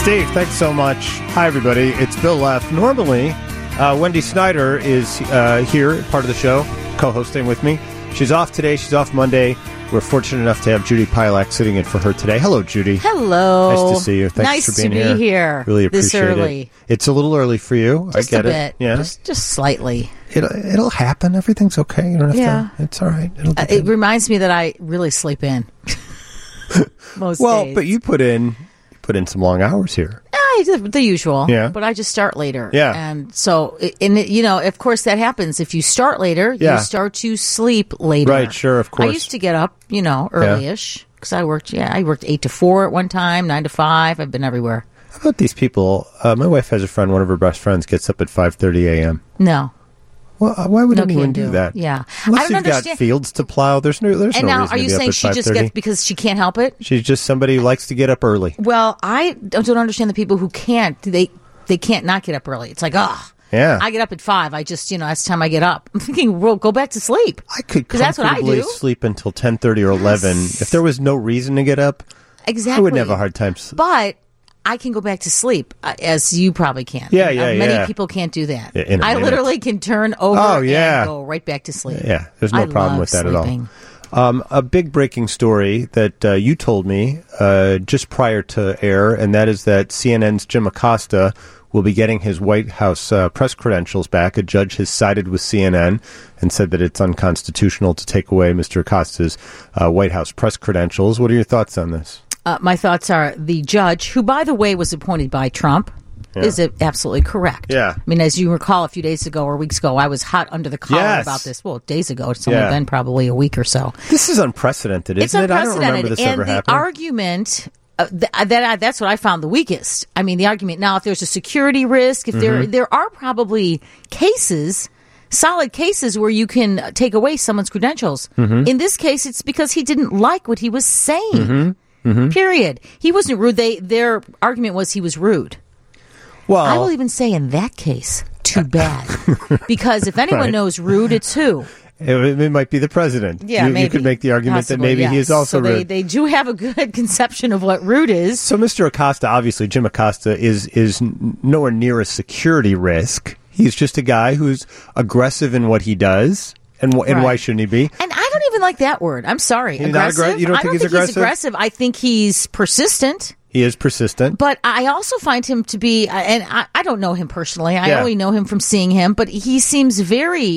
Steve, thanks so much. Hi, everybody. It's Bill Leff. Normally, Wendy Snyder is here, part of the show, co-hosting with me. She's off today. She's off Monday. We're fortunate enough to have Judy Pilak sitting in for her today. Hello, Judy. Hello. Nice to see you. Thanks for being here. Nice to be here. Really appreciate this early. it. It's a little early for you. Just I get a it. bit. Yeah. Just slightly. It'll happen. Everything's okay. You don't have to. It's all right. It reminds me that I really sleep in most days. But you put in some long hours here. The usual. Yeah. But I just start later. Yeah. And so, of course that happens. If you start later, you start to sleep later. Right, sure, of course. I used to get up, early-ish. Because I worked 8 to 4 at one time, 9 to 5. I've been everywhere. How about these people? My wife has a friend, one of her best friends, gets up at 5:30 a.m. No. Well, why would anyone do that? Yeah. Unless you've got fields to plow, there's no reason And now, to are you be up saying at she 5:30. just gets because she can't help it? She's just somebody who likes to get up early. Well, I don't understand the people who can't. They can't not get up early. It's like, yeah. I get up at 5. I just, that's the time I get up. I'm thinking, well, go back to sleep. I could that's what I comfortably do. sleep until 10:30 or 11. If there was no reason to get up, exactly. I wouldn't have a hard time. But I can go back to sleep, as you probably can. Yeah. Many people can't do that. In a I minute. literally can turn over and go right back to sleep. Yeah, there's no problem with that sleeping. at all. A big breaking story that you told me just prior to air, and that is that CNN's Jim Acosta will be getting his White House press credentials back. A judge has sided with CNN and said that it's unconstitutional to take away Mr. Acosta's White House press credentials. What are your thoughts on this? My thoughts are the judge, who, by the way, was appointed by Trump, is absolutely correct. Yeah. I mean, as you recall, a few days ago or weeks ago, I was hot under the collar about this. Well, days ago. It's only been probably a week or so. This is unprecedented, isn't it? I don't remember this ever happening. And the argument... that's what I found the weakest. I mean, the argument now, if there's a security risk, if there are probably solid cases where you can take away someone's credentials. In this case, it's because he didn't like what he was saying. Period. He wasn't rude. Their argument was he was rude. Well, I will even say in that case, too bad, because if anyone knows rude, it's who. It might be the president. Yeah, maybe. You could make the argument that maybe he is also rude. They do have a good conception of what rude is. So Mr. Acosta, obviously, Jim Acosta, is nowhere near a security risk. He's just a guy who's aggressive in what he does. And why shouldn't he be? And I don't even like that word. I'm sorry. He's aggressive? Not you don't think he's aggressive? He's aggressive. I think he's persistent. He is persistent. But I also find him to be, and I don't know him personally. I only know him from seeing him. But he seems very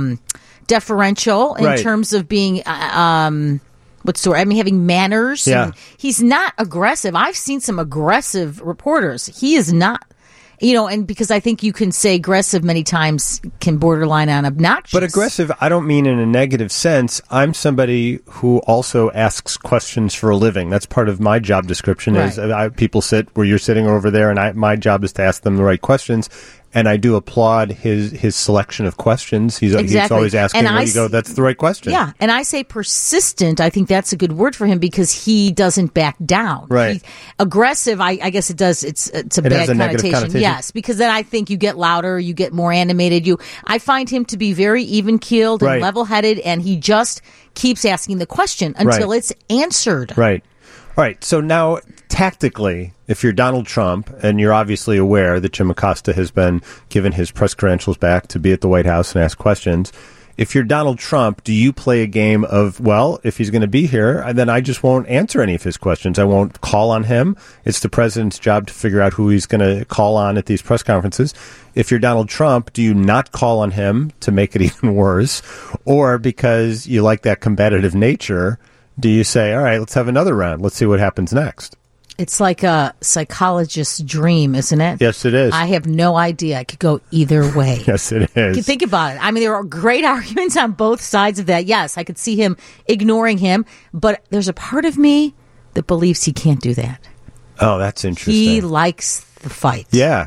deferential in terms of being, what's the word? I mean, having manners. Yeah. And he's not aggressive. I've seen some aggressive reporters. He is not. And because I think you can say aggressive many times can borderline on obnoxious. But aggressive, I don't mean in a negative sense. I'm somebody who also asks questions for a living. That's part of my job description. Is people sit where you're sitting over there, and my job is to ask them the right questions. And I do applaud his selection of questions. He's always asking where you go, that's the right question. Yeah, and I say persistent. I think that's a good word for him because he doesn't back down. Right. Aggressive, I guess it does. It's a bad connotation. Yes, because then I think you get louder, you get more animated. I find him to be very even-keeled and level-headed, and he just keeps asking the question until it's answered. Right. All right, so now, tactically, if you're Donald Trump, and you're obviously aware that Jim Acosta has been given his press credentials back to be at the White House and ask questions, if you're Donald Trump, do you play a game of, well, if he's going to be here, then I just won't answer any of his questions. I won't call on him. It's the president's job to figure out who he's going to call on at these press conferences. If you're Donald Trump, do you not call on him to make it even worse? Or because you like that combative nature, do you say, all right, let's have another round. Let's see what happens next? It's like a psychologist's dream, isn't it? Yes, it is. I have no idea. It could go either way. Yes, it is. Think about it. I mean, there are great arguments on both sides of that. Yes, I could see him ignoring him, but there's a part of me that believes he can't do that. Oh, that's interesting. He likes the fight. Yeah.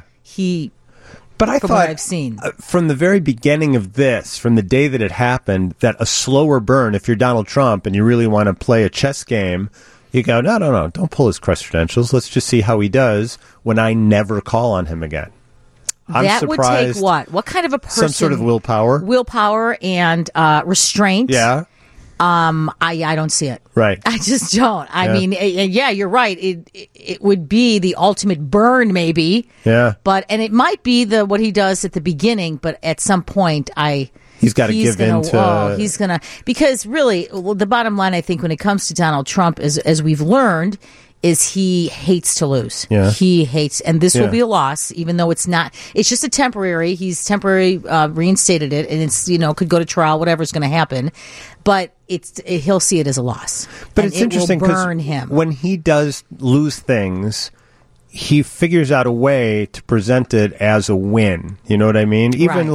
But I from thought, what I've seen. From the very beginning of this, from the day that it happened, that a slower burn, if you're Donald Trump and you really want to play a chess game, you go, no, don't pull his press credentials. Let's just see how he does when I never call on him again. That would take what? What kind of a person? Some sort of willpower. Willpower and restraint. Yeah. I don't see it. Right. I just don't. I mean, yeah, you're right. It would be the ultimate burn, maybe. Yeah. And it might be what he does at the beginning, but at some point, he's got to give in to. He's gonna, because really, the bottom line, I think, when it comes to Donald Trump, is, as we've learned, is he hates to lose. Yeah. He hates, and this will be a loss, even though it's not. It's just a temporary. He's temporarily reinstated it, and it's could go to trial, whatever's going to happen, but he'll see it as a loss. But and it's interesting because when he does lose things, he figures out a way to present it as a win. You know what I mean? Even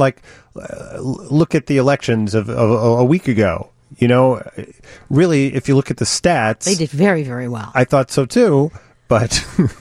look at the elections of a week ago. Really, if you look at the stats, they did very, very well. I thought so too, but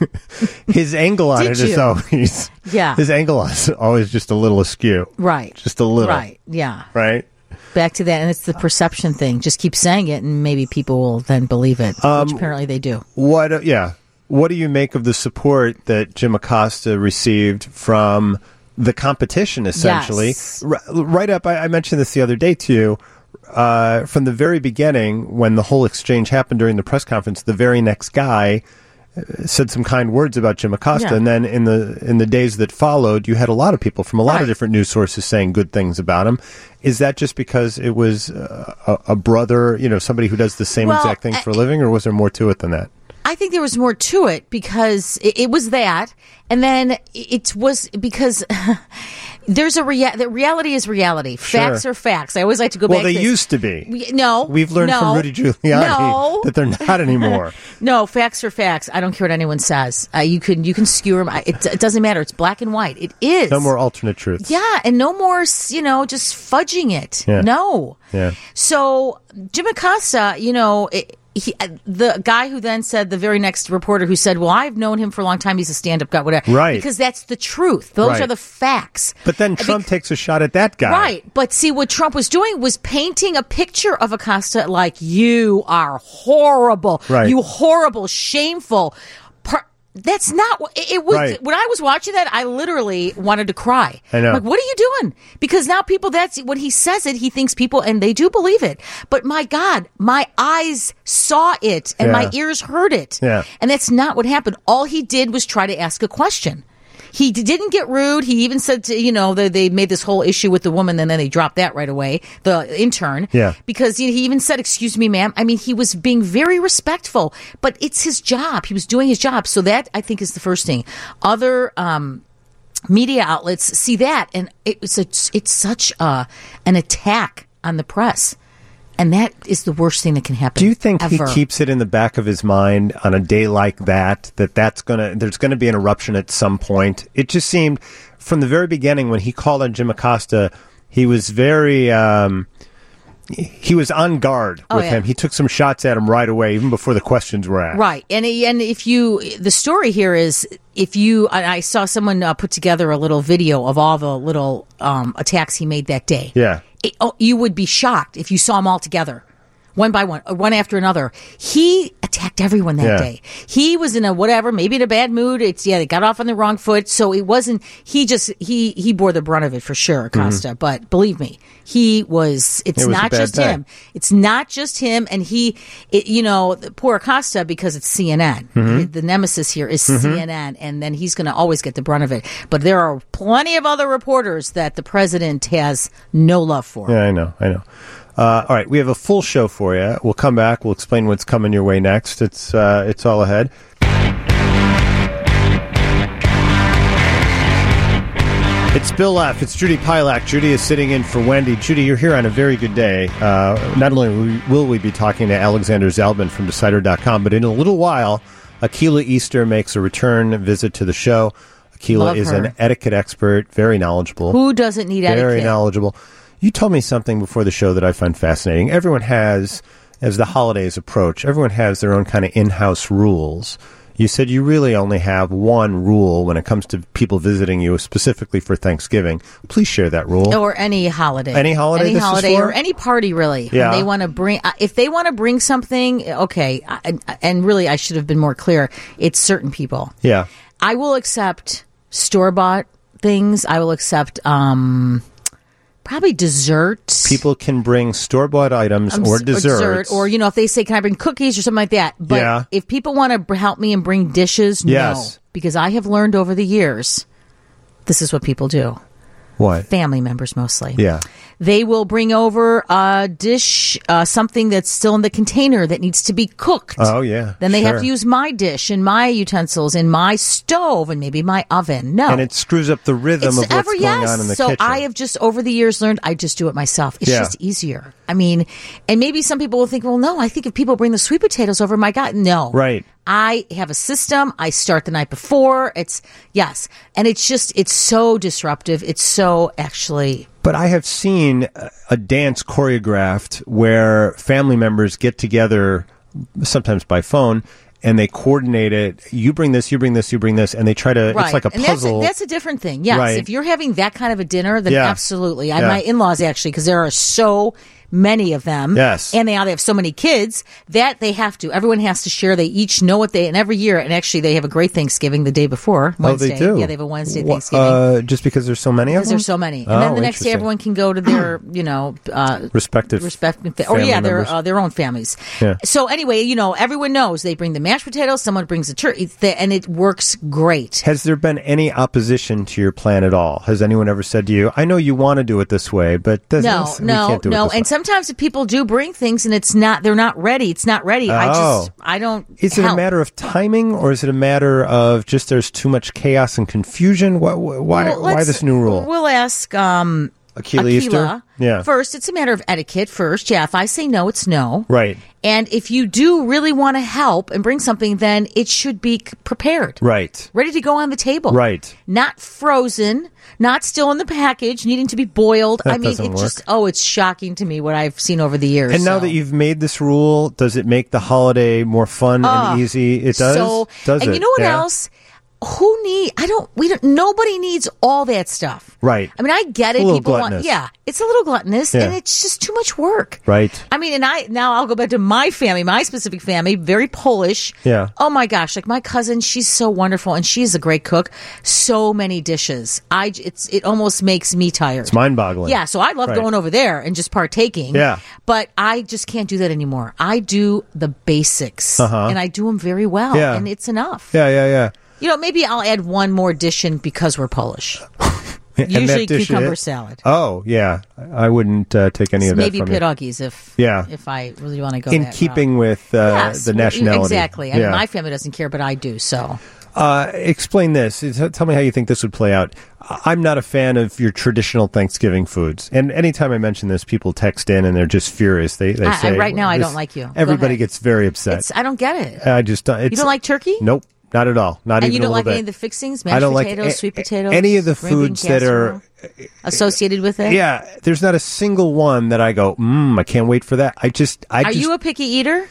his angle on it is always his angle is always just a little askew. Right. Just a little. Right. Yeah. Right. Back to that, and it's the perception thing. Just keep saying it, and maybe people will then believe it, which apparently they do. What do you make of the support that Jim Acosta received from the competition, essentially? Yes. Right up, I mentioned this the other day to you. From the very beginning, when the whole exchange happened during the press conference, the very next guy said some kind words about Jim Acosta, and then in the days that followed, you had a lot of people from a lot of different news sources saying good things about him. Is that just because it was a brother, somebody who does the same exact thing for a living, or was there more to it than that? I think there was more to it because it was that, and then it was because there's reality is reality. Sure. Facts are facts. I always like to go back to Well, they this. used to be. No. We've learned from Rudy Giuliani that they're not anymore. No, facts are facts. I don't care what anyone says. You can skewer them. It doesn't matter. It's black and white. It is. No more alternate truths. Yeah, and no more, just fudging it. Yeah. No. Yeah. So, Jim Acosta, the guy who then said, the very next reporter who said, well, I've known him for a long time. He's a stand-up guy, whatever. Right. Because that's the truth. Those are the facts. But then Trump takes a shot at that guy. Right. But see, what Trump was doing was painting a picture of Acosta like, you are horrible. Right. You horrible, shameful. That's not what it was. Right. When I was watching that, I literally wanted to cry. I know. Like, what are you doing? Because now people, that's when he says it, he thinks people, and they do believe it. But my God, my eyes saw it and my ears heard it. Yeah. And that's not what happened. All he did was try to ask a question. He didn't get rude. He even said, they made this whole issue with the woman, and then they dropped that right away, the intern. Yeah. Because he even said, excuse me, ma'am. I mean, he was being very respectful, but it's his job. He was doing his job. So that, I think, is the first thing. Other media outlets see that, and it's such an attack on the press. And that is the worst thing that can happen. Do you think ever. he keeps it in the back of his mind on a day like that, there's going to be an eruption at some point? It just seemed from the very beginning when he called on Jim Acosta, he was very, he was on guard with him. He took some shots at him right away, even before the questions were asked. Right. And the story here is, I saw someone put together a little video of all the little attacks he made that day. Yeah. You would be shocked if you saw them all together, one by one, one after another. He attacked everyone that day. He was in maybe in a bad mood. They got off on the wrong foot. So it wasn't, he bore the brunt of it for sure, Acosta. Mm-hmm. But believe me, it's not just him. It's not just him. And poor Acosta, because it's CNN. Mm-hmm. The nemesis here is CNN. And then he's going to always get the brunt of it. But there are plenty of other reporters that the president has no love for. Yeah, I know. All right, we have a full show for you. We'll come back. We'll explain what's coming your way next. It's all ahead. It's Bill F. It's Judy Pilak. Judy is sitting in for Wendy. Judy, you're here on a very good day. Not only will we be talking to Alexander Zalbin from Decider.com, but in a little while, Akilah Easter makes a return visit to the show. Akilah is an etiquette expert, very knowledgeable. Who doesn't need etiquette? Very knowledgeable. You told me something before the show that I find fascinating. Everyone has, as the holidays approach, everyone has their own kind of in-house rules. You said you really only have one rule when it comes to people visiting you, specifically for Thanksgiving. Please share that rule. Or any holiday. Any holiday or any party, really. Yeah. They want to bring, if they want to bring something, okay. And really, I should have been more clear. It's certain people. Yeah. I will accept store-bought things. I will accept Probably dessert. People can bring store-bought items or desserts. Or, if they say, can I bring cookies or something like that. But if people want to help me and bring dishes, no. Because I have learned over the years, this is what people do. What? Family members mostly. Yeah. They will bring over a dish, something that's still in the container that needs to be cooked. Oh, yeah. Then they have to use my dish and my utensils and my stove and maybe my oven. No. And it screws up the rhythm of what's going on in the kitchen. So I have just, over the years, learned I just do it myself. It's just easier. I mean, and maybe some people will think, well, no, I think if people bring the sweet potatoes over, my God, no. Right. I have a system. I start the night before. And it's so disruptive. It's so actually. But I have seen a dance choreographed where family members get together, sometimes by phone, and they coordinate it. You bring this, you bring this, you bring this, and they try to, it's like a puzzle. That's a different thing. Yes. Right. If you're having that kind of a dinner, then absolutely. My in-laws actually, because there are so many of them. Yes. And they have so many kids that they have to. Everyone has to share. They each know what and every year, and actually they have a great Thanksgiving the day before, Wednesday. Oh, they do? Yeah, they have a Wednesday Thanksgiving. Just because there's so many of them? Because there's so many. And then the next day everyone can go to their, respective their own families. Yeah. So anyway, everyone knows they bring the mashed potatoes, someone brings the turkey, and it works great. Has there been any opposition to your plan at all? Has anyone ever said to you, I know you want to do it this way, but we can't do it this way? And sometimes if people do bring things and they're not ready. It's not ready. I don't. Is it a matter of timing, or is it a matter of just there's too much chaos and confusion? Why this new rule? We'll ask Akila. Yeah. First, it's a matter of etiquette first. Yeah, if I say no, it's no. Right. And if you do really want to help and bring something, then it should be prepared. Right. Ready to go on the table. Right. Not frozen, not still in the package, needing to be boiled. That doesn't work. It's shocking to me what I've seen over the years. And now that you've made this rule, does it make the holiday more fun and easy? It does? And you know what else? Nobody needs all that stuff. Right. I mean, I get it. People gluttonous. It's a little gluttonous and it's just too much work. Right. I mean, now I'll go back to my family, my specific family, very Polish. Yeah. Oh my gosh. Like my cousin, she's so wonderful and she's a great cook. So many dishes. It almost makes me tired. It's mind boggling. Yeah. So I love going over there and just partaking. Yeah. But I just can't do that anymore. I do the basics and I do them very well and it's enough. Yeah. Maybe I'll add one more dish in because we're Polish. Usually cucumber salad. Oh, yeah. I wouldn't take any of that maybe from pierogies if I really want to go in that keeping route. With the nationality. Exactly. I mean, my family doesn't care, but I do, so. Explain this. Tell me how you think this would play out. I'm not a fan of your traditional Thanksgiving foods. And anytime I mention this, people text in and they're just furious. They say, right now, I don't like you. Everybody gets very upset. I don't get it. I just don't. You don't like turkey? Nope. Not at all. Not and even you don't a little like bit. any of the fixings? Mashed potatoes, sweet potatoes? Any of the foods that are associated with it? Yeah. There's not a single one that I go, I can't wait for that. Are you a picky eater?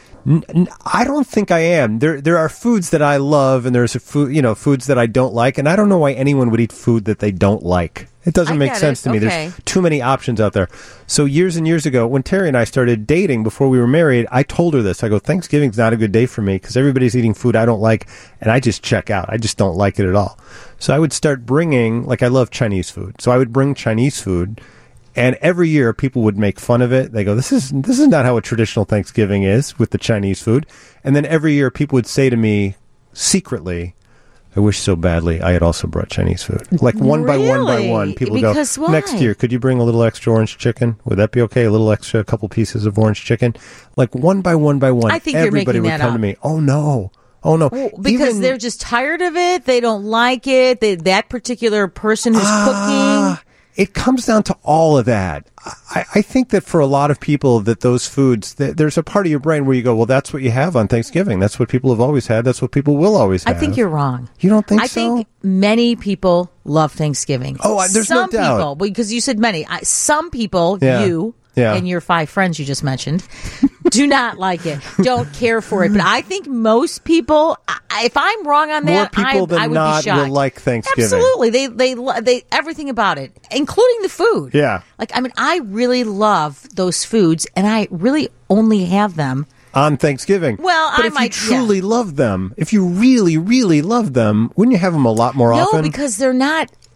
I don't think I am. There are foods that I love, and there's foods that I don't like, and I don't know why anyone would eat food that they don't like. It doesn't make sense to me. There's too many options out there. So years and years ago, when Terry and I started dating before we were married, I told her this. I go, Thanksgiving's not a good day for me because everybody's eating food I don't like, and I just check out. I just don't like it at all. So I would start bringing, I love Chinese food. So I would bring Chinese food, and every year people would make fun of it. They go, this is not how a traditional Thanksgiving is with the Chinese food. And then every year people would say to me secretly, I wish so badly I had also brought Chinese food. One by one, people because go, why? Next year, could you bring a little extra orange chicken? Would that be okay? A little extra, a couple pieces of orange chicken? One by one, I think everybody would that come up. to me. Oh, no. Well, because they're just tired of it. They don't like it. That particular person who's cooking. It comes down to all of that. I think that for a lot of people that those foods, there's a part of your brain where you go, well, that's what you have on Thanksgiving. That's what people have always had. That's what people will always have. I think you're wrong. You don't think so? I think many people love Thanksgiving. Oh, there's no doubt. Some people, because you said many. Some people, you and your 5 friends you just mentioned, do not like it, don't care for it. But I think most people, if I'm wrong on that, more people than I would not be shocked. will like Thanksgiving. Absolutely, they everything about it, including the food. Yeah, I really love those foods, and I really only have them on Thanksgiving. Well, but if you truly love them, if you really, really love them, wouldn't you have them a lot more often? No, because they're not.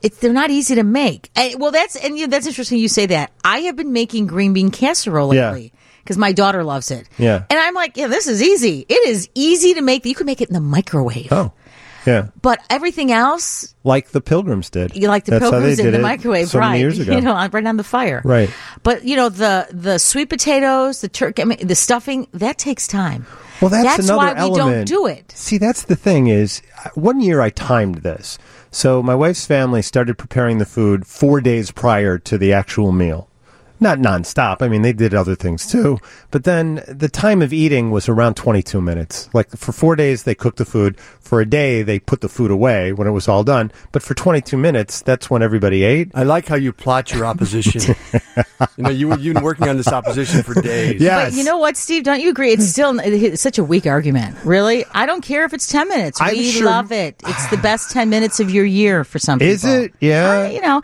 they're not easy to make. That's interesting you say that. I have been making green bean casserole lately. Because my daughter loves it. Yeah. And I'm like, this is easy. It is easy to make. You can make it in the microwave. Oh, yeah. But everything else... Like the Pilgrims did. You like the That's Pilgrims in the microwave, so right. many years ago. Right on the fire. Right. But, the sweet potatoes, the turkey, the stuffing, that takes time. Well, that's another why element. we don't do it. See, that's the thing is, one year I timed this. So my wife's family started preparing the food 4 days prior to the actual meal. Not nonstop. I mean, they did other things too. But then the time of eating was around 22 minutes. Like for 4 days, they cooked the food. For a day, they put the food away when it was all done. But for 22 minutes, that's when everybody ate. I like how you plot your opposition. You've been working on this opposition for days. Yes. But you know what, Steve? Don't you agree? It's still such a weak argument. Really? I don't care if it's 10 minutes. We love it. It's the best 10 minutes of your year for some people. Is it? Yeah.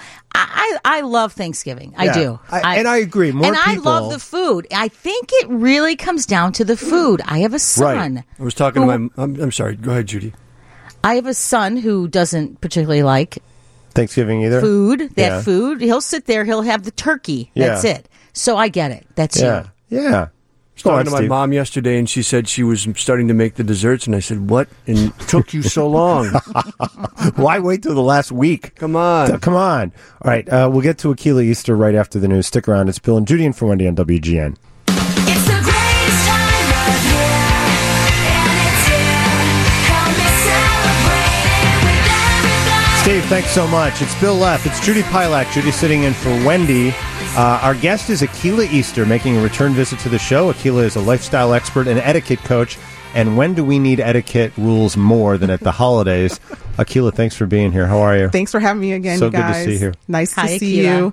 I love Thanksgiving. I do. And I agree. More people. I love the food. I think it really comes down to the food. I have a son. Right. I was talking to I'm sorry. Go ahead, Judy. I have a son who doesn't particularly like Thanksgiving either. Food. He'll sit there. He'll have the turkey. That's it. So I get it. That's you. Yeah. I was talking to my mom yesterday, and she said she was starting to make the desserts, and I said, "What? And it took you so long? Why wait till the last week? Come on. All right, we'll get to Akilah Easter right after the news. Stick around. It's Bill and Judy and for Wendy on WGN. It's the greatest time of year, and it's here. Help me celebrate it with everybody. Steve, thanks so much. It's Bill Leff. It's Judy Pilak. Judy sitting in for Wendy. Our guest is Akilah Easter, making a return visit to the show. Akilah is a lifestyle expert and etiquette coach. And when do we need etiquette rules more than at the holidays? Akilah, thanks for being here. How are you? Thanks for having me again, so you guys. Good to see you. Nice Hi, to see Akilah.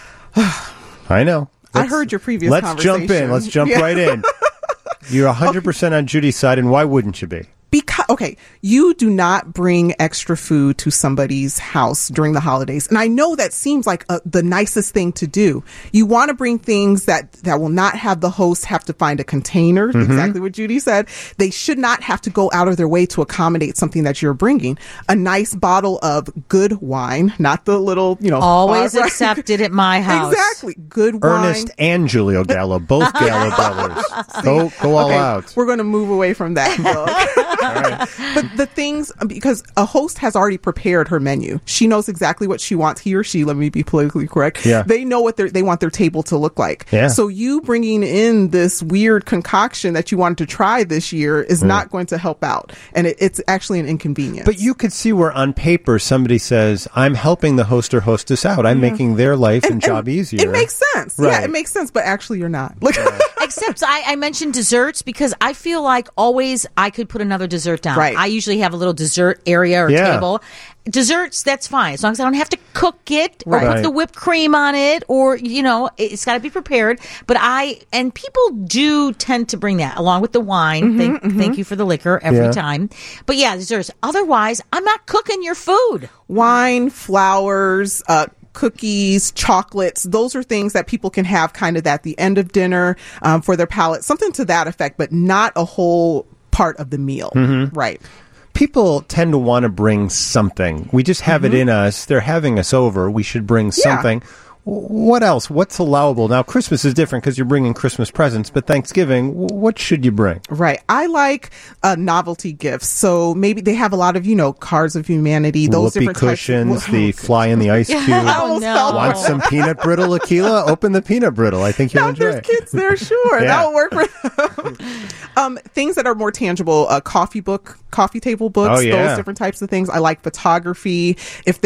you. I know. I heard your previous Let's conversation. jump in. Let's jump right in. You're 100% on Judy's side, and why wouldn't you be? Because, you do not bring extra food to somebody's house during the holidays. And I know that seems like the nicest thing to do. You want to bring things that will not have the host have to find a container, exactly what Judy said. They should not have to go out of their way to accommodate something that you're bringing. A nice bottle of good wine, not the little, Always bar, right? accepted at my house. Exactly. Good wine. Ernest and Giulio Gallo, both Gallo brothers. Go all out. We're going to move away from that, Bill. But the things, because a host has already prepared her menu. She knows exactly what she wants. He or she, let me be politically correct. Yeah. They know what they want their table to look like. Yeah. So you bringing in this weird concoction that you wanted to try this year is not going to help out. And it's actually an inconvenience. But you could see where on paper somebody says, I'm helping the host or hostess out. I'm making their life and job easier. It makes sense. Right. Yeah, it makes sense. But actually you're not. Except I mentioned desserts because I feel like always I could put another dessert down. Right. I usually have a little dessert area or table. Desserts, that's fine. As long as I don't have to cook it or put the whipped cream on it or, it's got to be prepared. But people do tend to bring that along with the wine. Thank you for the liquor every time. But desserts. Otherwise, I'm not cooking your food. Wine, flowers, cookies, chocolates, those are things that people can have kind of at the end of dinner for their palate, something to that effect, but not a whole part of the meal. Right. People tend to want to bring something. We just have it in us. They're having us over. We should bring something. What else? What's allowable? Now, Christmas is different because you're bringing Christmas presents, but Thanksgiving, what should you bring? Right. I like novelty gifts. So maybe they have a lot of, Cards of Humanity, those Whoopee different cushions, types. the fly in the ice cube. no. Want some peanut brittle, Akilah? Open the peanut brittle. I think you'll enjoy There's it. kids there, sure. That'll work for them. Things that are more tangible, coffee table books, those different types of things. I like photography. If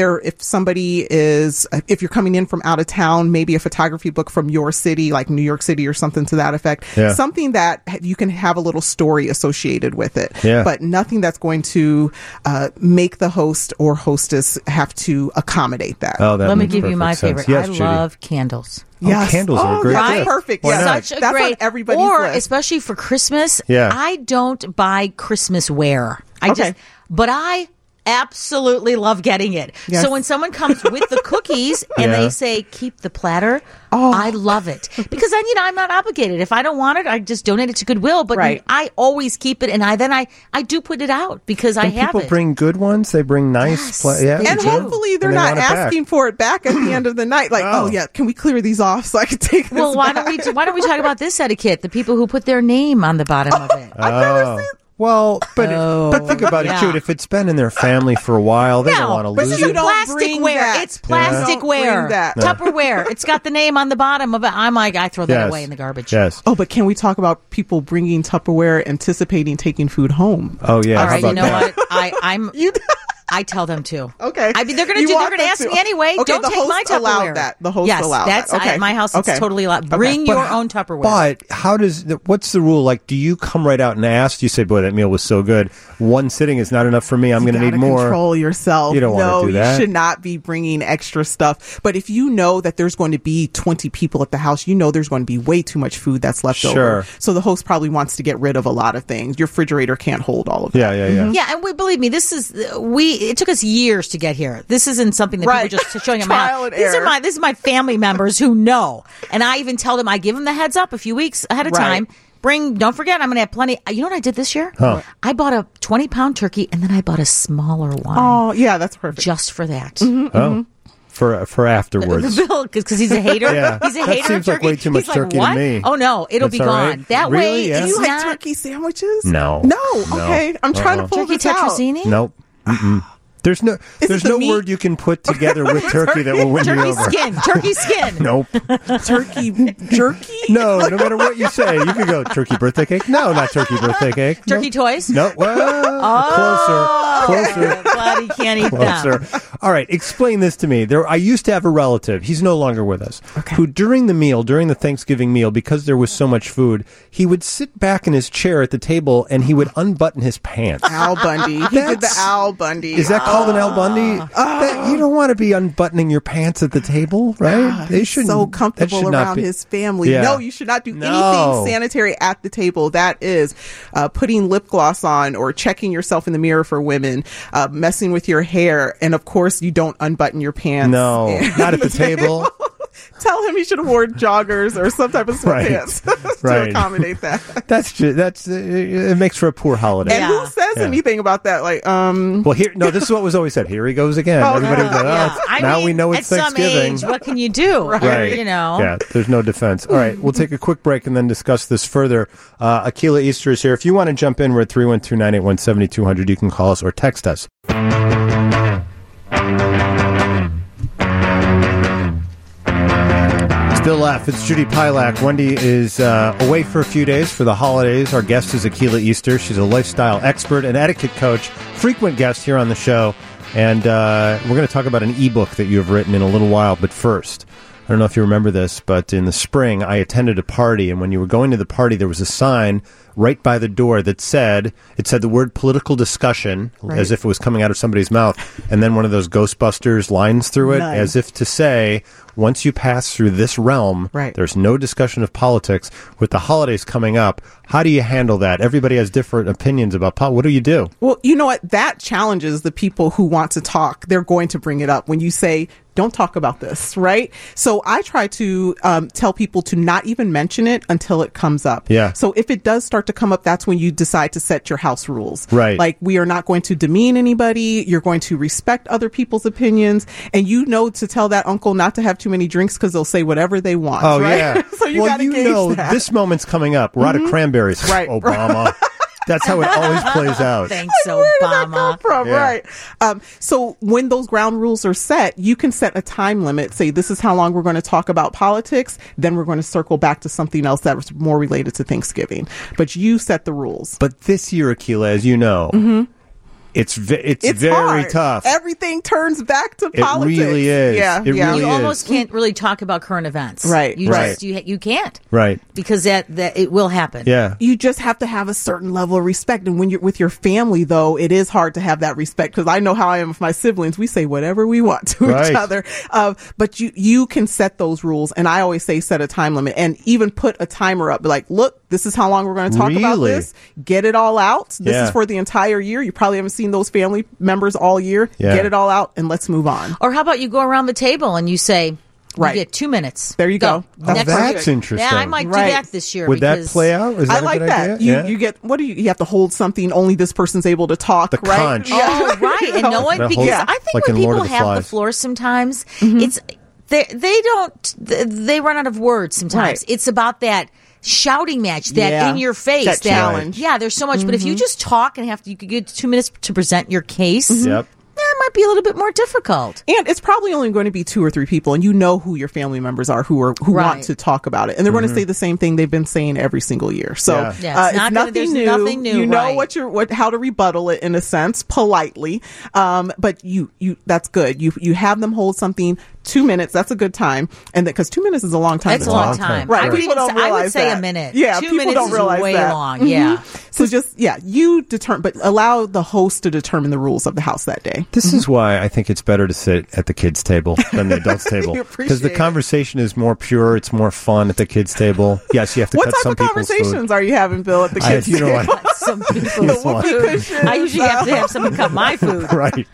you're coming in from out of town, maybe a photography book from your city, like New York City or something to that effect. Yeah. Something that you can have a little story associated with it. Yeah. But nothing that's going to make the host or hostess have to accommodate that. Oh, that Let me makes give you perfect my sense. favorite. Yes, I Judy. love candles. Oh, candles are a great that's gift. perfect. Why Yeah, not? Such a that's great, on everybody's or list. especially for Christmas. Yeah. I don't buy Christmas wear. But absolutely love getting it. Yes. So when someone comes with the cookies and Yeah. they say, keep the platter, I love it. Because then, I'm not obligated. If I don't want it, I just donate it to Goodwill. But Right. I always keep it, and I do put it out because I And have people it. bring good ones. They bring nice. Yes, Yeah, they And do. hopefully they're And they not want it back. asking for it back at the end of the night. Like, Oh. oh yeah, can we clear these off so I can take this Well, why back? don't we talk about this etiquette? The people who put their name on the bottom of it. Oh. Well, but think about it, yeah. Jude. If it's been in their family for a while, they don't want to but lose you it. don't bring Plasticware. that. It's Yeah. plasticware. Don't bring that. Tupperware. It's got the name on the bottom of it. I'm like, I throw that Yes. away in the garbage. Yes. Oh, but can we talk about people bringing Tupperware, anticipating taking food home? Oh yeah. All How right, about you know that? what? I tell them to. Okay. I mean, they're going You to want they're going to them ask to. me anyway. Okay, Don't the take host my Tupperware. allowed that. The host yes, allowed that's, that. Okay. At my house, it's Okay. totally allowed. Okay. Bring But your how- own Tupperware. But what's the rule? Like, do you come right out and ask? Do you say, "Boy, that meal was so good. One sitting is not enough for me. I'm going to You need gotta more." Control yourself. You don't wanna no, do that. you should not be bringing extra stuff. But if you know that there's going to be 20 people at the house, you know there's going to be way too much food that's left Sure. over. So the host probably wants to get rid of a lot of things. Your refrigerator can't hold all of that. Yeah. Yeah, and believe me, it took us years to get here. This isn't something that Right. people are just showing up. my Trial house. and error. This is my family members who know, and I even tell them, I give them the heads up a few weeks ahead of Right. time. Don't forget, I'm going to have plenty. You know what I did this year? Huh. I bought a 20-pound turkey, and then I bought a smaller one Oh, yeah, that's perfect. just for that. Oh, for afterwards. Bill, because he's a hater. Yeah. He's a That hater. seems of like turkey. way too much He's turkey to like, what? me. Oh no, it'll That's be all gone. right. That Really? way, Yeah. Do it's you like not turkey sandwiches? No. No. Okay. I'm trying to pull turkey this out. tetrazzini. Nope. Mm-mm. There's it there's the no meat? word you can put together with turkey that will win me Turkey over. skin. Turkey skin. Nope. Turkey jerky? No matter what you say, you could go turkey birthday cake. No, not turkey birthday cake. Turkey toys. No, closer. Glad he can't eat Closer. them. All right, explain this to me. I used to have a relative. He's no longer with us. Okay. Who during the Thanksgiving meal, because there was so much food, he would sit back in his chair at the table and he would unbutton his pants. Al Bundy. He did the That's- Al Bundy. Is that called an Al Bundy? You don't want to be unbuttoning your pants at the table, right? He's so that comfortable should not around be- his family. Yeah. No, you should not do No. anything sanitary at the table. That is putting lip gloss on or checking yourself in the mirror for women, messing with your hair, and of course you don't unbutton your pants. No, not at the table. Tell him he should have worn joggers or some type of Right. sweatpants to Right. accommodate that. It makes for a poor holiday. And Yeah. who says Yeah. anything about that? Like, Well, this is what was always said. Here he goes again. Oh, Everybody was like, Yeah. now we mean, know it's at Thanksgiving. some age, what can you do? Right. You know. Yeah, there's no defense. All right, we'll take a quick break and then discuss this further. Akila Easter is here. If you want to jump in, we're at 312-981-7200. You can call us or text us. Still left. It's Judy Pilak. Wendy is away for a few days for the holidays. Our guest is Akila Easter. She's a lifestyle expert and etiquette coach, frequent guest here on the show. And we're going to talk about an ebook that you have written in a little while. But first, I don't know if you remember this, but in the spring, I attended a party. And when you were going to the party, there was a sign right by the door that said the word political discussion, as if it was coming out of somebody's mouth. And then one of those Ghostbusters lines through it, Nice. as if to say, once you pass through this realm, Right. there's no discussion of politics. With the holidays coming up, how do you handle that? Everybody has different opinions about politics. What do you do? well, you know what? That challenges the people who want to talk. They're going to bring it up when you say, don't talk about this, right? So I try to tell people to not even mention it until it comes up. Yeah. So if it does start to come up, that's when you decide to set your house rules. Right. Like, we are not going to demean anybody. You're going to respect other people's opinions. And you know to tell that uncle not to have too many drinks because they'll say whatever they want. Oh, right? yeah. So you well, got to you gauge know, that. this moment's coming up. We're out of cranberries. Right. Obama. That's how it always plays out. Thanks, Where did that Obama. come from? Yeah. Right. So when those ground rules are set, you can set a time limit. Say, this is how long we're going to talk about politics. Then we're going to circle back to something else that's more related to Thanksgiving. But you set the rules. But this year, Akila, as you know, it's very hard. tough. Everything turns back to It politics. really is. Yeah. It yeah. really You is. almost can't really talk about current events. Right, You right. just you can't Right. because that it will happen. Yeah. You just have to have a certain level of respect. And when you're with your family, though, it is hard to have that respect, because I know how I am with my siblings. We say whatever we want to Right. each other. But you can set those rules. And I always say set a time limit and even put a timer up. Be like, look, this is how long we're going to talk about Really? this. Get it all out. This Yeah. is for the entire year. You probably haven't seen seen those family members all year. Yeah. Get it all out and let's move on. Or how about you go around the table and you say, Right. you get 2 minutes. There you go. Oh, Next that's year. interesting. Yeah, I might Right. do that this year. Would that because play out? Is that I a like good that. idea? You get, what do you have to hold something, only this person's able to talk, The right? conch. Oh, right. And no one, That because whole- I think like when in Lord people of the have the Flies. floor sometimes, it's, they run out of words sometimes. Right. It's about that shouting match, that Yeah. in your face, That challenge. Yeah, there's so much. But if you just talk and you could get 2 minutes to present your case, Yep. that might be a little bit more difficult. And it's probably only going to be 2 or 3 people, and you know who your family members are who Right. want to talk about it, and they're going to say the same thing they've been saying every single year. So Yeah. Yeah, it's not gonna- nothing there's new. nothing new, You know right. how to rebuttal it in a sense, politely. But you that's good. You have them hold something 2 minutes. That's a good time, and because 2 minutes is a long time. That's to a long talk. time. Right? I would, People even don't say, I would realize say that. a minute. Yeah, 2 people minutes don't is realize way that. long. Yeah. So you determine, but allow the host to determine the rules of the house that day. This is why I think it's better to sit at the kids' table than the adults' table. Because the Appreciate it. conversation is more pure. It's more fun at the kids' table. Yes, you have to What cut type some of people's conversations food. are you having, Bill, at the kids' You know table? what? Some people. The whoopee cushions. I usually have to have someone cut my food. Right.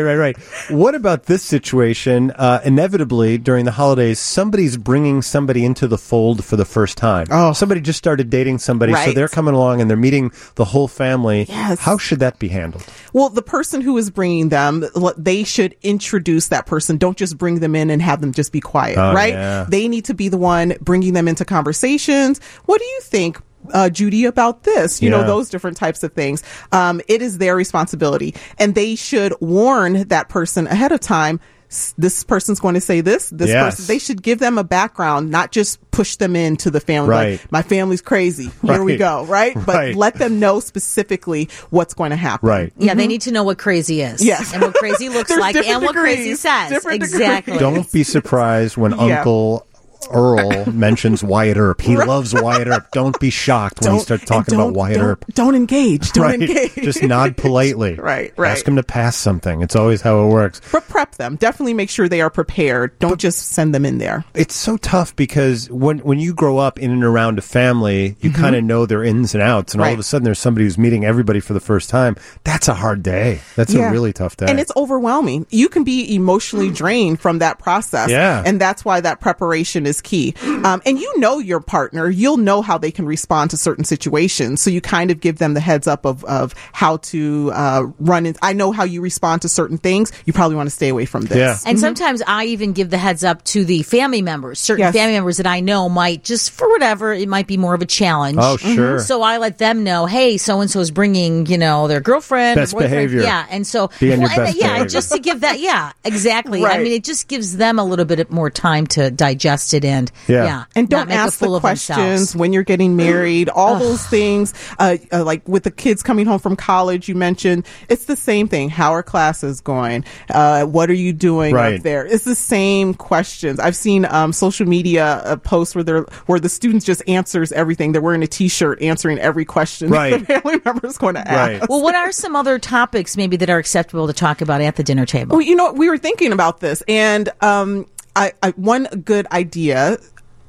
What about this situation? Inevitably, during the holidays, somebody's bringing somebody into the fold for the first time. Oh. Somebody just started dating somebody, so Right. they're coming along and they're meeting the whole family. Yes. How should that be handled? Well, the person who is bringing them, they should introduce that person. Don't just bring them in and have them just be quiet, Oh, right? yeah. They need to be the one bringing them into conversations. What do you think, Judy, about this? You know, Yeah. those different types of things. It is their responsibility, and they should warn that person ahead of time. This person's going to say this Yes. person. They should give them a background, not just push them into the family. Right. Like, my family's crazy. Here we Right. go. Right. But Right. let them know specifically what's going to happen. Right. Yeah, they need to know what crazy is. Yes. And what crazy looks There's like different and what crazy degrees. says. Different Exactly. degrees. Don't be surprised when Yeah. Uncle Earl mentions Wyatt Earp. He loves Wyatt Earp. Don't be shocked when he starts talking about Wyatt Earp. Don't engage. Don't Right. engage. Just nod politely. Right. Ask him to pass something. It's always how it works. But prep them. Definitely make sure they are prepared. Don't just send them in there. It's so tough because when you grow up in and around a family, you kind of know their ins and outs, and all of Right. a sudden there's somebody who's meeting everybody for the first time. That's a hard day. That's a really tough day. And it's overwhelming. You can be emotionally drained from that process. Yeah. And that's why that preparation is key. And you know your partner. You'll know how they can respond to certain situations. So you kind of give them the heads up of how to run it. I know how you respond to certain things. You probably want to stay away from this. Yeah. And sometimes I even give the heads up to the family members, certain Yes. family members that I know might just, for whatever, it might be more of a challenge. Oh, sure. So I let them know, hey, so-and-so is bringing, their girlfriend. Best their boyfriend. behavior. Yeah. And so, Be on your and best yeah, behavior. just to give that, yeah, exactly. I Right. mean, it just gives them a little bit more time to digest it and, Yeah. And not don't make a ask fool the of questions themselves. when you're getting married, all those things, like with the kids coming home from college, you mentioned, it's the same thing. How are classes going? What are you doing Right. up there? It's the same questions. I've seen social media posts where the students just answers everything. They're wearing a t-shirt answering every question Right. that the family member is going to ask. Right. Well, what are some other topics maybe that are acceptable to talk about at the dinner table? Well, we were thinking about this, and I one good idea.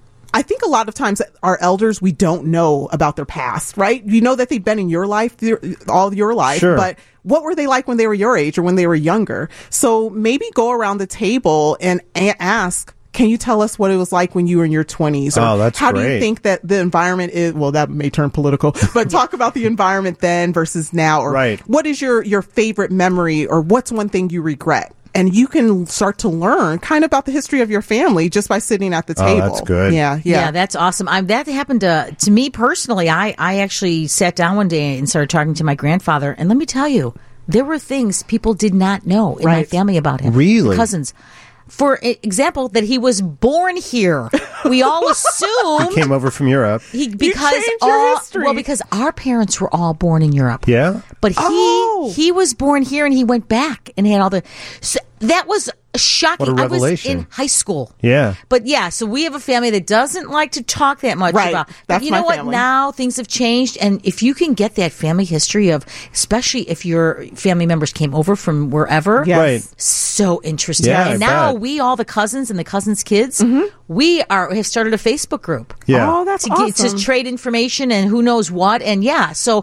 I think a lot of times our elders, we don't know about their past, right? You know that they've been in your life, all your life, Sure. but what were they like when they were your age or when they were younger? So maybe go around the table and ask, can you tell us what it was like when you were in your 20s? Or Oh, that's how do great. you think that the environment is? Well, that may turn political, but talk about the environment then versus now. Or Right. what is your favorite memory, or what's one thing you regret? And you can start to learn kind of about the history of your family just by sitting at the table. that's good. Yeah. that's awesome. That happened to me personally. I actually sat down one day and started talking to my grandfather, and let me tell you, there were things people did not know in my Right. family about him. Really? Cousins. For example, that he was born here. We all assumed Came over from Europe. because changed your history. because our parents were all born in Europe. Yeah. But Oh. he was born here and he went back and had all the. So that was shocking. What a I was revelation. in high school. Yeah. But yeah, so we have a family that doesn't like to talk that much Right. about. But That's you my know what? family. Now things have changed, and if you can get that family history of, especially if your family members came over from wherever, Yes. Right. so interesting. Yeah, I and now bet. we all the cousins and the cousins' kids, we have started a Facebook group Yeah. Oh, that's to awesome. to trade information and who knows what, and yeah, so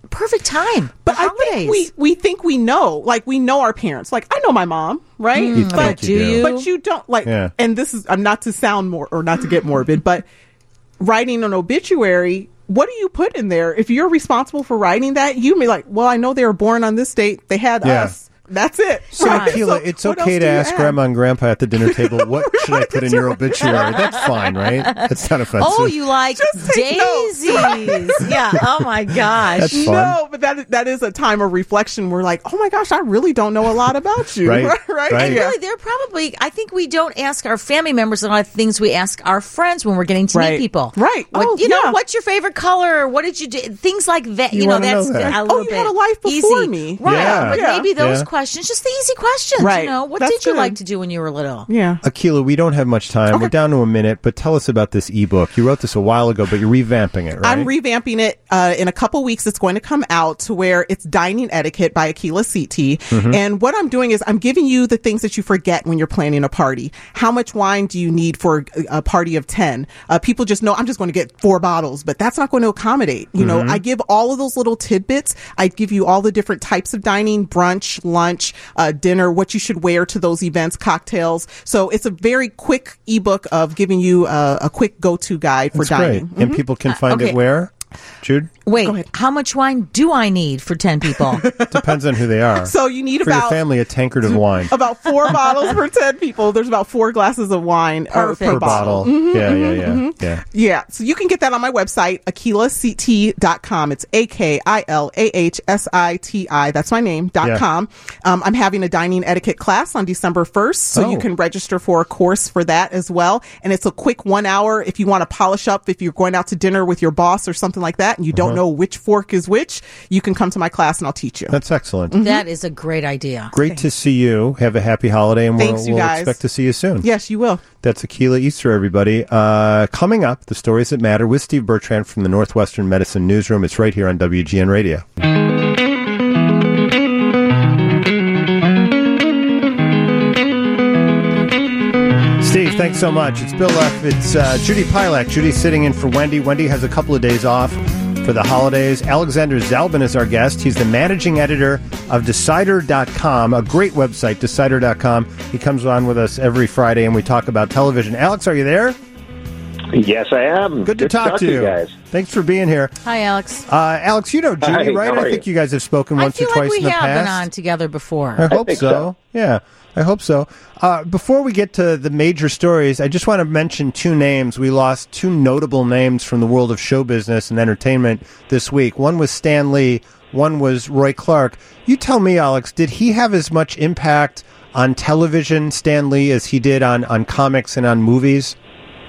perfect time. But the I holidays. think we think we know, like we know our parents. Like I know my mom, right? You'd think do you do. you? But you don't like. Yeah. And this is, I'm not to sound more or not to get morbid, but writing an obituary. What do you put in there? If you're responsible for writing that, you may like, well, I know they were born on this date. They had Yeah. us. That's it. So, Right. Akila, So it's what okay else to do you ask add? Grandma and Grandpa at the dinner table, what should I put in your obituary? That's fine, right? That's not offensive. Oh, you like Just take notes. daisies? Yeah. Oh my gosh. That's fun. No, but that is a time of reflection. We're like, oh my gosh, I really don't know a lot about you. Right, right? right. And Yeah. really, they're probably, I think we don't ask our family members a lot of things we ask our friends when we're getting to meet Right. people. Right. What, Oh, you know, yeah. what's your favorite color? What did you do? Things like that. You You know, wanna know that's that. a Oh, little you bit had a life before easy. me. Right. Yeah. But Yeah. maybe those Yeah. questions, just the easy questions. Right. You know, what That's did you good. like to do when you were little? Yeah. Akila, we don't have much time. We're down to a minute, but tell us about this ebook. You wrote this a while ago, but you're revamping it, right? I'm revamping it in a couple weeks. It's going to come out to where it's Dining Etiquette by Akila CT. Mm-hmm. And what I'm doing is I'm giving you the things that you forget when you're planning a party. How much wine do you need for a party of 10? People just know I'm just going to get 4 bottles, but that's not going to accommodate. You know, I give all of those little tidbits. I give you all the different types of dining, brunch, lunch, dinner, what you should wear to those events, cocktails. So it's a very quick ebook of giving you a quick go-to guide for That's great. dining. And people can find okay. it where? Jude? Wait, Go ahead. how much wine do I need for 10 people? Depends on who they are. So you need For your about family, a tankard of wine about 4 bottles for 10 people. There's about 4 glasses of wine Perfect. per bottle. Yeah. Yeah. So you can get that on my website, AkilaCT.com. It's AKILAHSITI. That's my name, .com. I'm having a dining etiquette class on December 1st. So you Oh. can register for a course for that as well. And it's a quick 1 hour if you want to polish up, if you're going out to dinner with your boss or something like that, and you don't know which fork is which, you can come to my class and I'll teach you. That's excellent. That is a great idea. Great to see you. Have a happy holiday, and Thanks, you we'll guys. expect to see you soon. Yes, you will. That's Akila Easter, everybody. Coming up, the stories that matter with Steve Bertrand from the Northwestern Medicine Newsroom. It's right here on WGN Radio. Steve, thanks so much. It's Bill Leff. It's Judy Pilak. Judy's sitting in for Wendy. Wendy has a couple of days off for the holidays. Alexander Zalbin is our guest. He's the managing editor of Decider.com, a great website, Decider.com. He comes on with us every Friday, and we talk about television. Alex, are you there? Yes, I am. Good to talk to you guys. Thanks for being here. Hi, Alex. Alex, you know Judy, Hi, right? how I are think you? you guys have spoken I once or feel twice like in we the have past. been on together before. I hope think so. so. Yeah, I hope so. Before we get to the major stories, I just want to mention 2 names. We lost 2 notable names from the world of show business and entertainment this week. One was Stan Lee. One was Roy Clark. You tell me, Alex, did he have as much impact on television, Stan Lee, as he did on comics and on movies?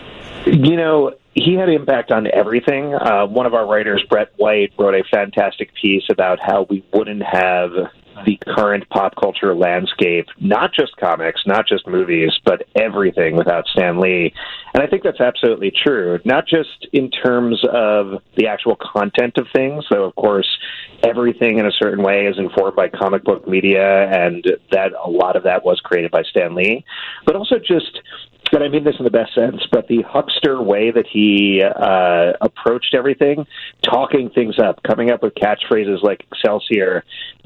You know, he had impact on everything. One of our writers, Brett White, wrote a fantastic piece about how we wouldn't have the current pop culture landscape, not just comics, not just movies, but everything without Stan Lee. And I think that's absolutely true, not just in terms of the actual content of things, though, of course, everything in a certain way is informed by comic book media, and that a lot of that was created by Stan Lee, but also just, and I mean this in the best sense, but the huckster way that he approached everything, talking things up, coming up with catchphrases like Excelsior,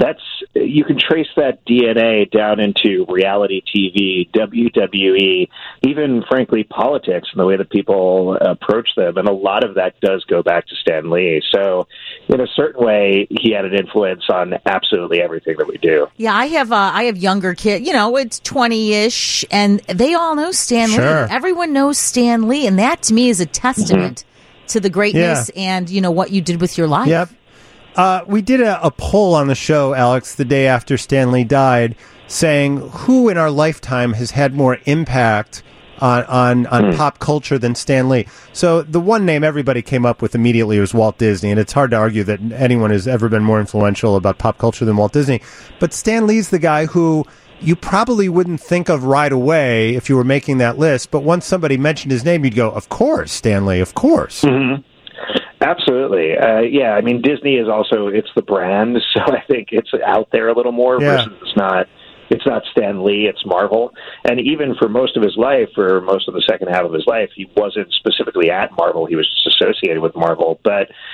you can trace that DNA down into reality TV, WWE, even, frankly, politics and the way that people approach them. And a lot of that does go back to Stan Lee. So in a certain way, he had an influence on absolutely everything that we do. Yeah, I have younger kids. You know, it's 20-ish, and they all know Stan Sure. Lee. Everyone knows Stan Lee, and that to me is a testament to the greatness and what you did with your life. Yep. We did a poll on the show, Alex, the day after Stan Lee died, saying who in our lifetime has had more impact on pop culture than Stan Lee. So the one name everybody came up with immediately was Walt Disney, and it's hard to argue that anyone has ever been more influential about pop culture than Walt Disney. But Stan Lee's the guy who you probably wouldn't think of right away if you were making that list, but once somebody mentioned his name, you'd go, of course, Stan Lee, of course. Mm-hmm. Absolutely. Yeah, I mean, Disney is also, it's the brand, so I think it's out there a little more versus it's not Stan Lee, it's Marvel. And even for most of his life, for most of the second half of his life, he wasn't specifically at Marvel. He was just associated with Marvel. But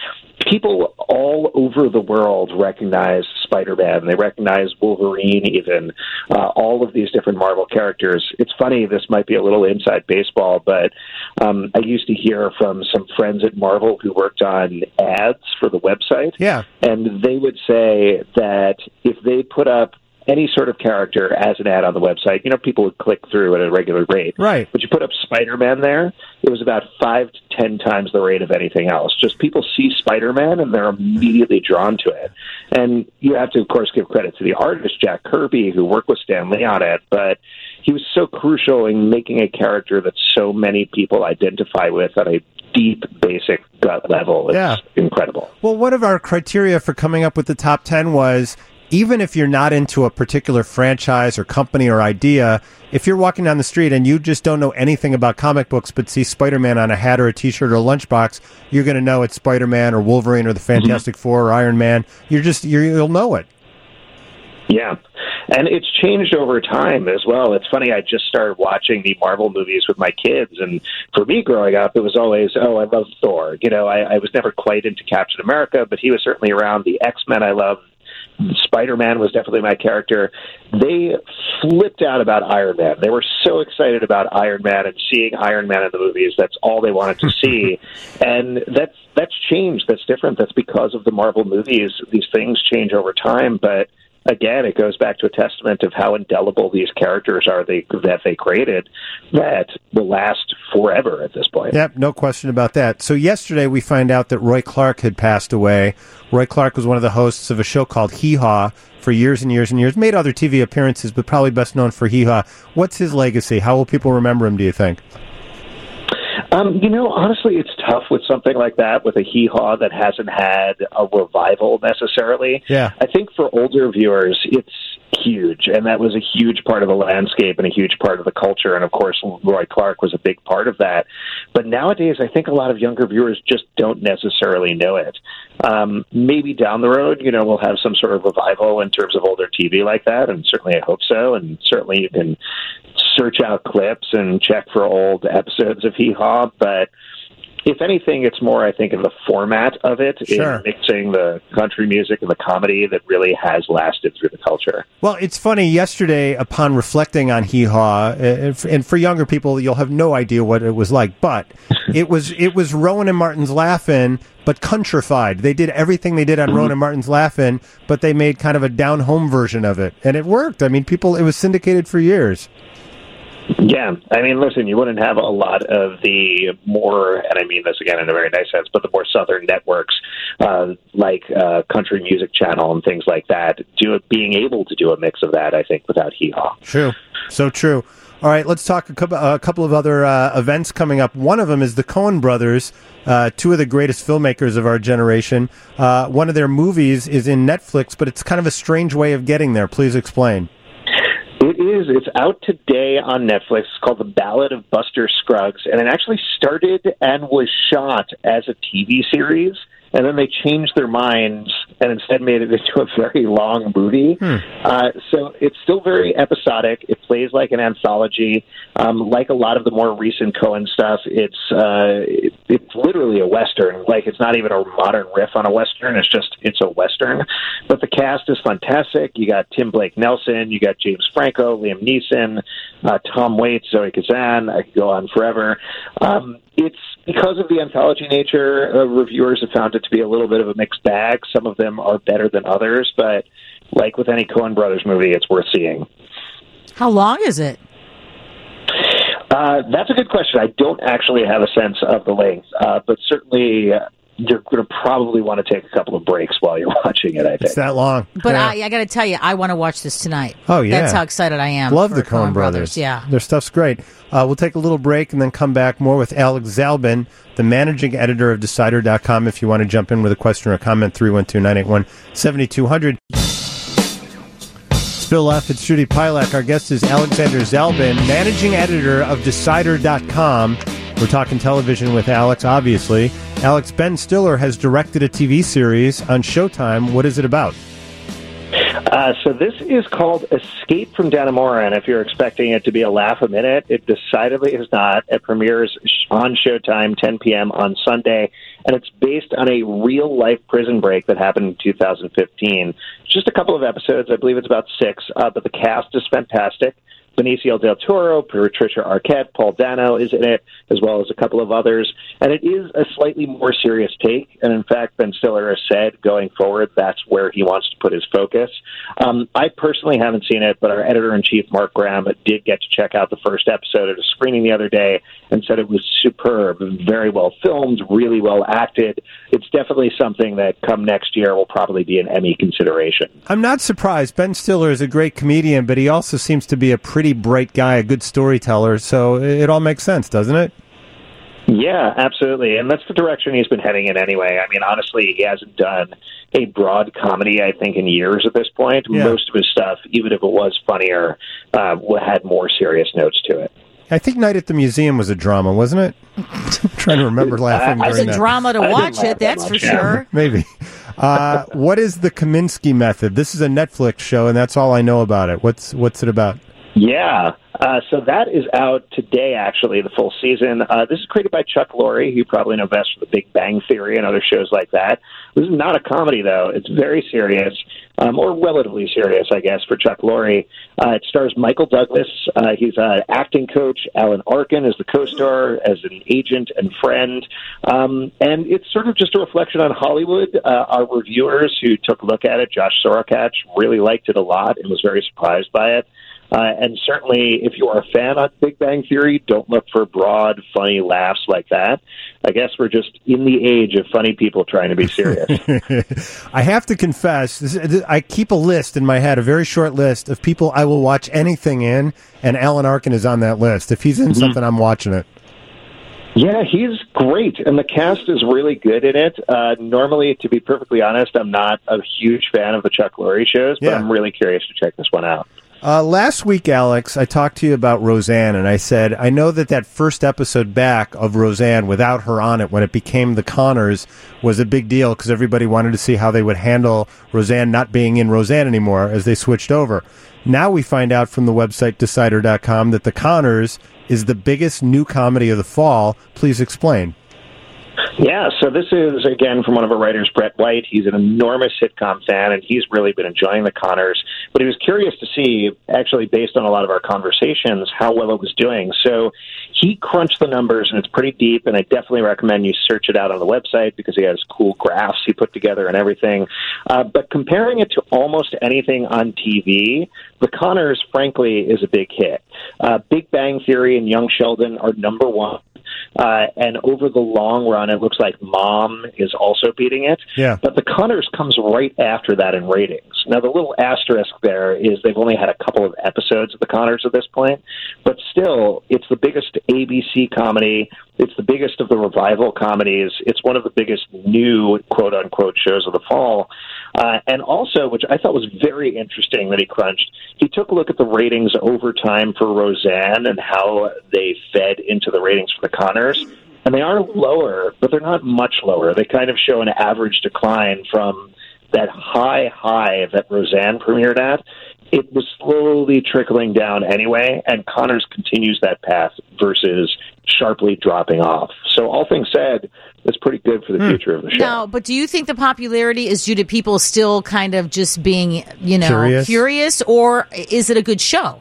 people all over the world recognize Spider-Man. They recognize Wolverine, even all of these different Marvel characters. It's funny, this might be a little inside baseball, but I used to hear from some friends at Marvel who worked on ads for the website. Yeah. And they would say that if they put up any sort of character as an ad on the website, people would click through at a regular rate. Right. But you put up Spider-Man there, it was about 5 to 10 times the rate of anything else. Just people see Spider-Man and they're immediately drawn to it. And you have to, of course, give credit to the artist, Jack Kirby, who worked with Stan Lee on it, but he was so crucial in making a character that so many people identify with on a deep, basic gut level. It's incredible. Well, one of our criteria for coming up with the top 10 was, even if you're not into a particular franchise or company or idea, if you're walking down the street and you just don't know anything about comic books but see Spider-Man on a hat or a T-shirt or a lunchbox, you're going to know it's Spider-Man or Wolverine or the Fantastic Four or Iron Man. You'll know it. Yeah. And it's changed over time as well. It's funny, I just started watching the Marvel movies with my kids, and for me growing up, it was always, I love Thor. I was never quite into Captain America, but he was certainly around. The X-Men I loved. Spider-Man was definitely my character. They flipped out about Iron Man. They were so excited about Iron Man and seeing Iron Man in the movies. That's all they wanted to see. And that's changed. That's different. That's because of the Marvel movies. These things change over time, but again, it goes back to a testament of how indelible these characters are that they created that will last forever at this point. Yep, no question about that. So yesterday we find out that Roy Clark had passed away. Roy Clark was one of the hosts of a show called Hee Haw for years and years and years. Made other TV appearances, but probably best known for Hee Haw. What's his legacy? How will people remember him, do you think? Honestly, it's tough with something like that, with a Hee Haw that hasn't had a revival necessarily. Yeah. I think for older viewers, it's huge, and that was a huge part of the landscape and a huge part of the culture, and of course, Roy Clark was a big part of that. But nowadays, I think a lot of younger viewers just don't necessarily know it. Maybe down the road, we'll have some sort of revival in terms of older TV like that, and certainly I hope so, and certainly you can search out clips and check for old episodes of Hee Haw, but if anything, it's more, I think, in the format of it, in mixing the country music and the comedy that really has lasted through the culture. Well, it's funny, yesterday, upon reflecting on Hee Haw, and for younger people, you'll have no idea what it was like, but it was Rowan and Martin's Laugh-In, but countrified. They did everything they did on Rowan and Martin's Laugh-In, but they made kind of a down-home version of it, and it worked. I mean, it was syndicated for years. Yeah, I mean, listen, you wouldn't have a lot of the more, and I mean this again in a very nice sense, but the more southern networks like Country Music Channel and things like that, being able to do a mix of that, I think, without Hee Haw. True. So true. All right, let's talk a couple of other events coming up. One of them is the Coen brothers, two of the greatest filmmakers of our generation. One of their movies is in Netflix, but it's kind of a strange way of getting there. Please explain. It is. It's out today on Netflix. It's called The Ballad of Buster Scruggs, and it actually started and was shot as a TV series, and then they changed their minds and instead made it into a very long movie. So it's still very episodic. It plays like an anthology. Like a lot of the more recent Coen stuff, it's literally a Western. Like, it's not even a modern riff on a Western. It's a Western. But the cast is fantastic. You got Tim Blake Nelson. You got James Franco, Liam Neeson, Tom Waits, Zoe Kazan. I could go on forever. It's because of the anthology nature, reviewers have found it to be a little bit of a mixed bag. Some of them are better than others, but like with any Coen Brothers movie, it's worth seeing. How long is it? That's a good question. I don't actually have a sense of the length, but certainly you're going to probably want to take a couple of breaks while you're watching it, I think. It's that long. But Yeah. I got to tell you, I want to watch this tonight. Oh, yeah. That's how excited I am. Love for the Coen brothers. Yeah. Their stuff's great. We'll take a little break and then come back more with Alex Zalbin, the managing editor of Decider.com. If you want to jump in with a question or a comment, 312-981-7200. It's Bill F. It's Judy Pilak. Our guest is Alexander Zalbin, managing editor of Decider.com. We're talking television with Alex, obviously. Alex, Ben Stiller has directed a TV series on Showtime. What is it about? So this is called Escape from Dannemora, and if you're expecting it to be a laugh a minute, it decidedly is not. It premieres on Showtime 10 p.m. on Sunday, and it's based on a real-life prison break that happened in 2015. Just a couple of episodes. I believe it's about 6, but the cast is fantastic. Benicio del Toro, Patricia Arquette, Paul Dano is in it, as well as a couple of others. And it is a slightly more serious take. And in fact, Ben Stiller has said going forward, that's where he wants to put his focus. I personally haven't seen it, but our editor-in-chief, Mark Graham, did get to check out the first episode at a screening the other day and said it was superb, very well filmed, really well acted. It's definitely something that come next year will probably be an Emmy consideration. I'm not surprised. Ben Stiller is a great comedian, but he also seems to be a pretty bright guy, a good storyteller, so it all makes sense, doesn't it? Yeah, absolutely. And that's the direction he's been heading in anyway. I mean, honestly, he hasn't done a broad comedy, I think, in years at this point. Yeah. Most of his stuff, even if it was funnier, had more serious notes to it. I think Night at the Museum was a drama, wasn't it? I'm trying to remember laughing It's during a that. drama to I didn't watch laugh it, that that's for much, yeah. sure. Maybe. What is the Kaminsky Method? This is a Netflix show, and that's all I know about it. What's it about? Yeah. So that is out today, actually, the full season. This is created by Chuck Lorre, who you probably know best for The Big Bang Theory and other shows like that. This is not a comedy, though. It's very serious, or relatively serious, I guess, for Chuck Lorre. It stars Michael Douglas. He's an acting coach. Alan Arkin is the co-star as an agent and friend. And it's sort of just a reflection on Hollywood. Our reviewers who took a look at it, Josh Sorokach, really liked it a lot and was very surprised by it. And certainly, if you are a fan of Big Bang Theory, don't look for broad, funny laughs like that. I guess we're just in the age of funny people trying to be serious. I have to confess, I keep a list in my head, a very short list of people I will watch anything in, and Alan Arkin is on that list. If he's in something, I'm watching it. Yeah, he's great, and the cast is really good in it. Normally, to be perfectly honest, I'm not a huge fan of the Chuck Lorre shows, but Yeah. I'm really curious to check this one out. Last week, Alex, I talked to you about Roseanne, and I said, I know that first episode back of Roseanne, without her on it, when it became The Connors, was a big deal because everybody wanted to see how they would handle Roseanne not being in Roseanne anymore as they switched over. Now we find out from the website Decider.com that The Connors is the biggest new comedy of the fall. Please explain. Yeah, so this is, again, from one of our writers, Brett White. He's an enormous sitcom fan, and he's really been enjoying The Connors. But he was curious to see, actually, based on a lot of our conversations, how well it was doing. So he crunched the numbers, and it's pretty deep, and I definitely recommend you search it out on the website because he has cool graphs he put together and everything. But comparing it to almost anything on TV, The Connors, frankly, is a big hit. Big Bang Theory and Young Sheldon are number one. And over the long run, it looks like Mom is also beating it. Yeah. But The Connors comes right after that in ratings. Now, the little asterisk there is they've only had a couple of episodes of The Connors at this point. But still, it's the biggest ABC comedy. It's the biggest of the revival comedies. It's one of the biggest new, quote-unquote, shows of the fall. And also, which I thought was very interesting that he crunched, he took a look at the ratings over time for Roseanne and how they fed into the ratings for The Connors. And they are lower, but they're not much lower. They kind of show an average decline from that high that Roseanne premiered at. It was slowly trickling down anyway, and Connors continues that path versus sharply dropping off. So all things said, it's pretty good for the future of the show. Now, but do you think the popularity is due to people still kind of just being, curious, or is it a good show?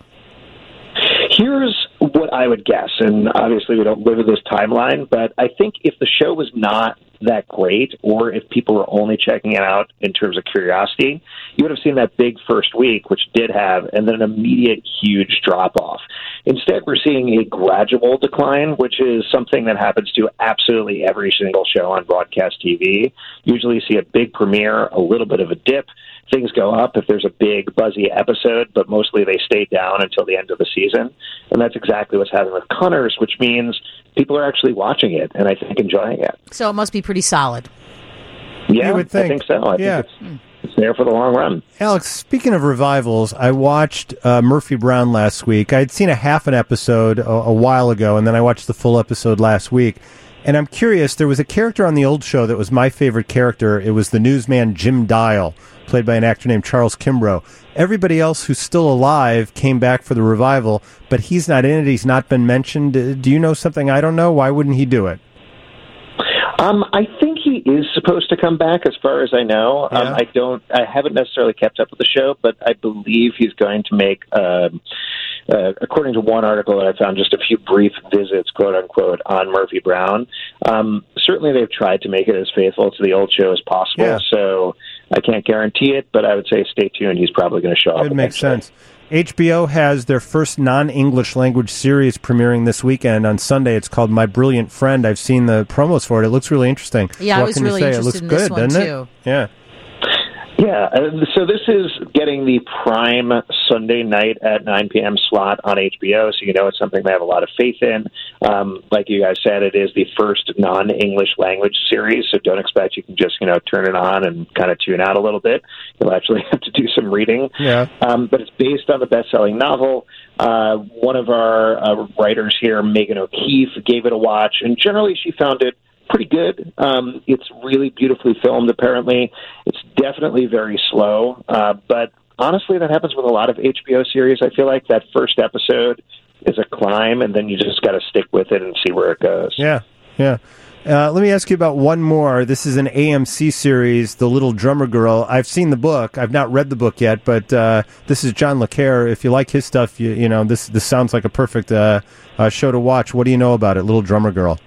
Here's what I would guess, and obviously we don't live in this timeline, but I think if the show was not that great, or if people were only checking it out in terms of curiosity, you would have seen that big first week, which did have, and then an immediate huge drop-off. Instead, we're seeing a gradual decline, which is something that happens to absolutely every single show on broadcast TV. Usually you see a big premiere, a little bit of a dip, things go up if there's a big, buzzy episode, but mostly they stay down until the end of the season. And that's exactly what's happening with Connors, which means people are actually watching it and I think enjoying it. So it must be pretty solid. Yeah, You would think. I think so. I Yeah. think it's there for the long run. Alex, speaking of revivals, I watched Murphy Brown last week. I'd seen a half an episode a while ago, and then I watched the full episode last week. And I'm curious, there was a character on the old show that was my favorite character. It was the newsman Jim Dial, played by an actor named Charles Kimbrough. Everybody else who's still alive came back for the revival, but he's not in it. He's not been mentioned. Do you know something I don't know? Why wouldn't he do it? I think he is supposed to come back, as far as I know. Yeah. I haven't necessarily kept up with the show, but I believe he's going to make, according to one article that I found, just a few brief visits, quote unquote, on Murphy Brown. Certainly, they've tried to make it as faithful to the old show as possible. Yeah. So I can't guarantee it, but I would say stay tuned. He's probably going to show up. It makes sense. HBO has their first non-English language series premiering this weekend on Sunday. It's called My Brilliant Friend. I've seen the promos for it. It looks really interesting. Yeah, what I was can you really say? interested It looks in this good, one, doesn't too. it? Yeah. Yeah, so this is getting the prime Sunday night at 9 p.m. slot on HBO, so you know it's something they have a lot of faith in. Like you guys said, it is the first non-English language series, so don't expect you can just, turn it on and kind of tune out a little bit. You'll actually have to do some reading. Yeah. But it's based on the best-selling novel. One of our writers here, Megan O'Keefe, gave it a watch, and generally she found it pretty good. It's really beautifully filmed, apparently. It's definitely very slow. But honestly, that happens with a lot of HBO series. I feel like that first episode is a climb, and then you just got to stick with it and see where it goes. Yeah, yeah. Let me ask you about one more. This is an AMC series, The Little Drummer Girl. I've seen the book. I've not read the book yet, but this is John Le Carre. If you like his stuff, this sounds like a perfect show to watch. What do you know about it, Little Drummer Girl?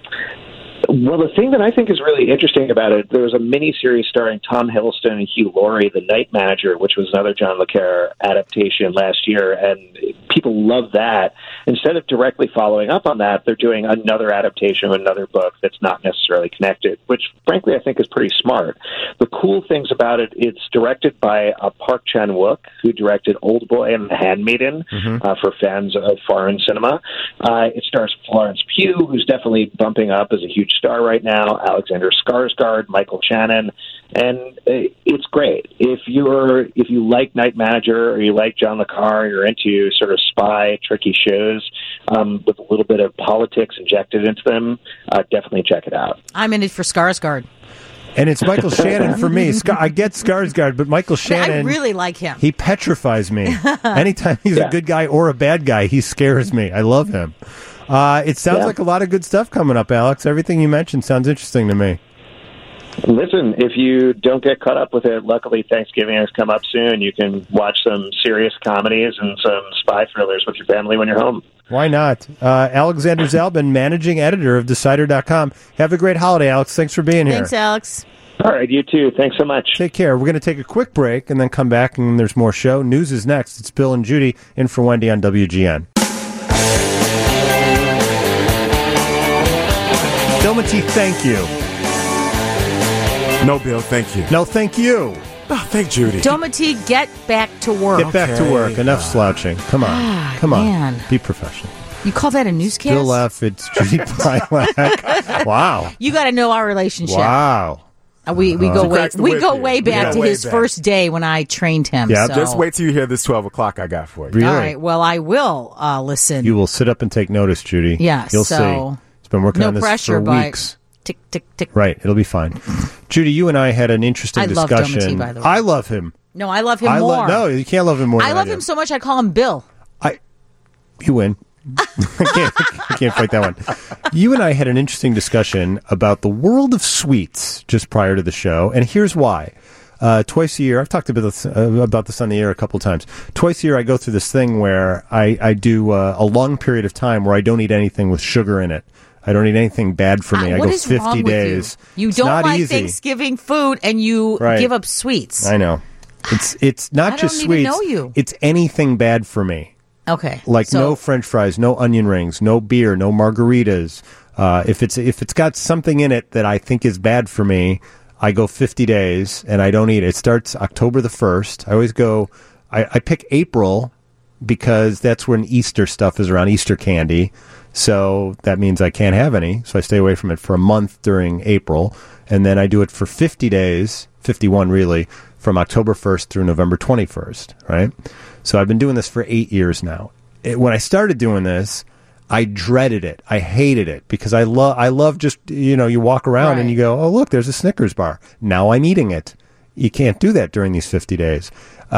Well, the thing that I think is really interesting about it, there was a miniseries starring Tom Hiddleston and Hugh Laurie, The Night Manager, which was another John Le Carre adaptation last year, and people love that. Instead of directly following up on that, they're doing another adaptation of another book that's not necessarily connected, which, frankly, I think is pretty smart. The cool things about it, it's directed by Park Chan-wook, who directed Old Boy and The Handmaiden, for fans of foreign cinema. It stars Florence Pugh, who's definitely bumping up as a huge star right now, Alexander Skarsgård, Michael Shannon, and it's great. If you like Night Manager or you like John Le Carre, you're into sort of spy, tricky shows with a little bit of politics injected into them, definitely check it out. I'm in it for Skarsgård. And it's Michael Shannon for me. I get Skarsgård, but Michael Shannon... I really like him. He petrifies me. Anytime he's a good guy or a bad guy, he scares me. I love him. It sounds like a lot of good stuff coming up, Alex. Everything you mentioned sounds interesting to me. Listen, if you don't get caught up with it, luckily Thanksgiving has come up soon. You can watch some serious comedies and some spy thrillers with your family when you're home. Why not? Alexander Zalbin, managing editor of Decider.com. Have a great holiday, Alex. Thanks for being here. Thanks, Alex. All right, you too. Thanks so much. Take care. We're going to take a quick break and then come back, and there's more show. News is next. It's Bill and Judy in for Wendy on WGN. Bill Matee, thank you. No, Bill, thank you. No, thank you. Oh, thank Judy. Domity, get back to work. Get back to work. Enough slouching. Come on. Come on. man. Be professional. You call that a newscast? Bill F. It's Judy Prilak. Wow. You got to know our relationship. Wow. We go way cracks the we whip go here. way back Yeah, to way his back. first day when I trained him. Yeah, so. Just wait till you hear this 12 o'clock I got for you. Really? All right. Well, I will listen. You will sit up and take notice, Judy. Yeah, You'll so- see. It's been working no on this pressure, for but weeks. tick tick tick. Right. It'll be fine. Judy, you and I had an interesting I love discussion. Domity, by the way. I love him. No, I love him more. No, you can't love him more. I than love do. him so much I call him Bill. You win. I can't fight that one. You and I had an interesting discussion about the world of sweets just prior to the show, and here's why. Twice a year, I've talked about this on the air a couple times. Twice a year, I go through this thing where I do a long period of time where I don't eat anything with sugar in it. I don't eat anything bad for me. I what go is 50 wrong with days. You It's don't not like easy. Thanksgiving food, and you Right. give up sweets. I know. It's not I just don't even sweets. know you. It's anything bad for me. Okay. Like so, no French fries, no onion rings, no beer, no margaritas. If it's got something in it that I think is bad for me, I go 50 days and I don't eat it. It starts October the 1st. I always go. I pick April because that's when Easter stuff is around, Easter candy. So that means I can't have any. So I stay away from it for a month during April, and then I do it for 50 days, 51 really, from October 1st through November 21st. Right. So I've been doing this for 8 years now. When I started doing this, I dreaded it. I hated it because I love just, you walk around and you go, oh, look, there's a Snickers bar. Now I'm eating it. You can't do that during these 50 days.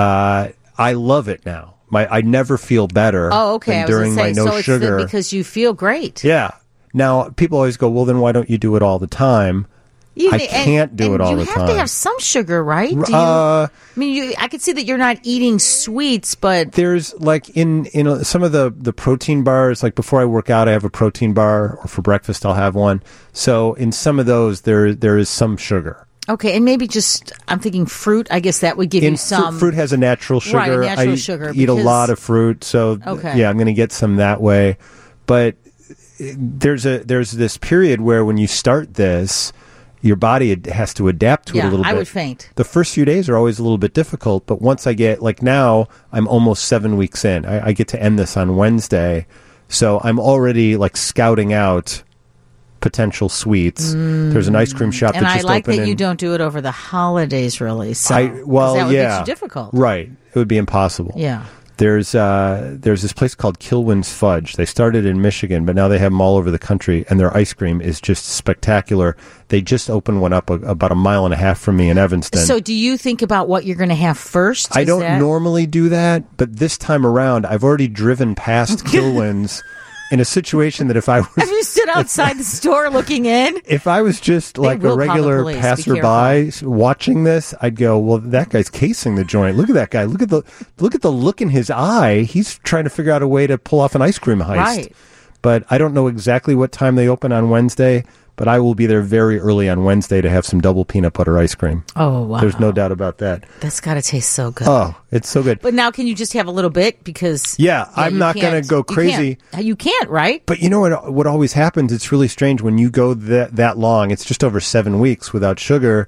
I love it now. I never feel better Oh, okay. than I was during gonna my say, no so sugar. it's because you feel great. Yeah. Now, people always go, well, then why don't you do it all the time? I can't do it all the You have time. to have some sugar, right? Do you, I mean, I could see that you're not eating sweets, but There's like in some of the protein bars, like before I work out, I have a protein bar, or for breakfast I'll have one. So in some of those, there is some sugar. okay, and maybe just I'm thinking fruit. I guess that would give you some Fruit has a natural sugar. Right, a natural I sugar, eat a because- lot of fruit, so Okay. yeah, I'm going to get some that way. But there's this period where when you start this, your body has to adapt to it a Yeah, little bit. I would faint. The first few days are always a little bit difficult, but once I get, like now, I'm almost 7 weeks in. I get to end this on Wednesday, so I'm already like scouting out potential sweets. There's an ice cream shop and that I just like opened. that you in- don't do it over the holidays, really. So that 'cause would yeah, be too difficult. Right, it would be impossible. Yeah. There's this place called Kilwin's Fudge. They started in Michigan, but now they have them all over the country, and their ice cream is just spectacular. They just opened one up about a mile and a half from me in Evanston. So, do you think about what you're going to have first? I Is don't that- normally do that, but this time around, I've already driven past Kilwin's in a situation that if I Have was you stood outside the store looking in? if I was just like will a call the regular police. Be passerby watching this, I'd go, "Well, that guy's casing the joint. Look at that guy. Look at the look in his eye. He's trying to figure out a way to pull off an ice cream heist." Right. But I don't know exactly what time they open on Wednesday, but I will be there very early on Wednesday to have some double peanut butter ice cream. Oh, wow. There's no doubt about that. That's got to taste so good. Oh, it's so good. But now, can you just have a little bit? Because Yeah, I'm you not gonna can't- go you crazy. can't. You can't, right? But you know what always happens? It's really strange when you go that long. It's just over 7 weeks without sugar.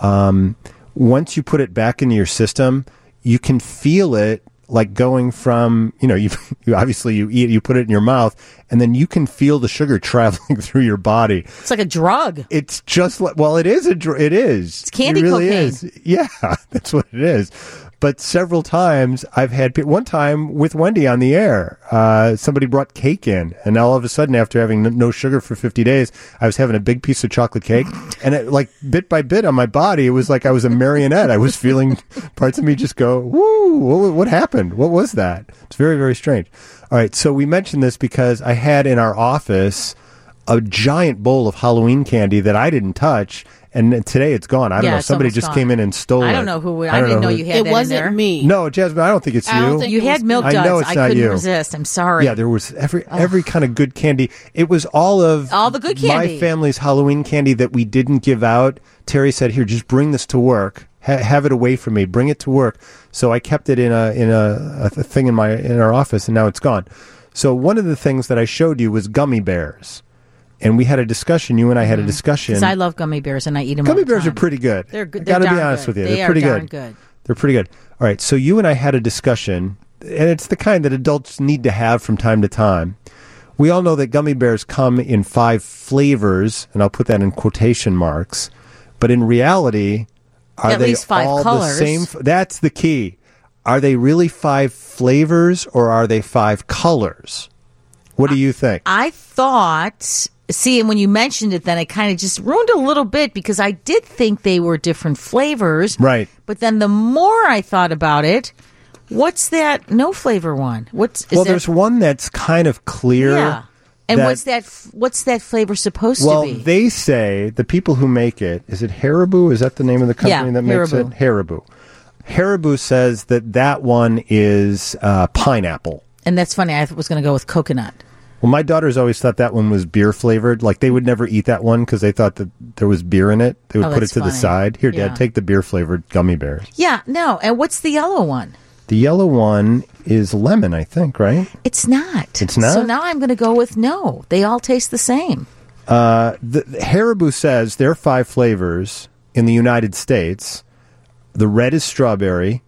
Once you put it back into your system, you can feel it like going from, you obviously you eat, you put it in your mouth, and then you can feel the sugar traveling through your body. It's like a drug. It's just like, well, it is it is. It's candy it really cocaine. is. Yeah, that's what it is. But several times I've had one time with Wendy on the air, somebody brought cake in, and all of a sudden, after having no sugar for 50 days, I was having a big piece of chocolate cake, and it, like bit by bit on my body, it was like I was a marionette. I was feeling parts of me just go, "Woo! What happened? What was that?" It's very, very strange. All right, so we mentioned this because I had in our office a giant bowl of Halloween candy that I didn't touch, and today it's gone. I don't Yeah, know. it's Somebody almost just gone. came in and stole it. I don't know who. I didn't know you had It that in wasn't there. me. No, Jasmine, I don't think it's I don't you. think You had milk I duds. know it's I not couldn't you. resist. I'm sorry. Yeah, there was every kind of good candy. It was all the good candy. my family's Halloween candy that we didn't give out. Terry said, "Here, just bring this to work. Have it away from me. Bring it to work." So I kept it in a thing in our office, and now it's gone. So one of the things that I showed you was gummy bears, and we had a discussion. You and I had a discussion. Because I love gummy bears and I eat them. all Gummy the bears time. are pretty good. They're good. I gotta They're be darn honest good. with you. They They're are pretty darn good. good. They're pretty good. All right, so you and I had a discussion, and it's the kind that adults need to have from time to time. We all know that gummy bears come in 5 flavors, and I'll put that in quotation marks. But in reality, are At they least 5 all colors. the same? That's the key. Are they really 5 flavors, or are they 5 colors? What do you think? I thought. See, and when you mentioned it, then it kind of just ruined a little bit because I did think they were different flavors. Right. But then the more I thought about it, what's that no flavor one? There's one that's kind of clear. Yeah. And that- what's that flavor supposed Well, to be? they say, the people who make it, is it Haribo? Is that the name of the company Yeah, that makes Haribo. it? Haribo. Haribo says that one is pineapple. And that's funny. I was going to go with coconut. Well, my daughters always thought that one was beer flavored. Like, they would never eat that one because they thought that there was beer in it. They would Oh, put it that's to the funny. side. Here, Yeah. Dad, take the beer flavored gummy bears. Yeah, no. And what's the yellow one? The yellow one is lemon, I think, right? It's not. It's not? So now I'm going to go with no. They all taste the same. The Haribo says there are 5 flavors in the United States. The red is strawberry.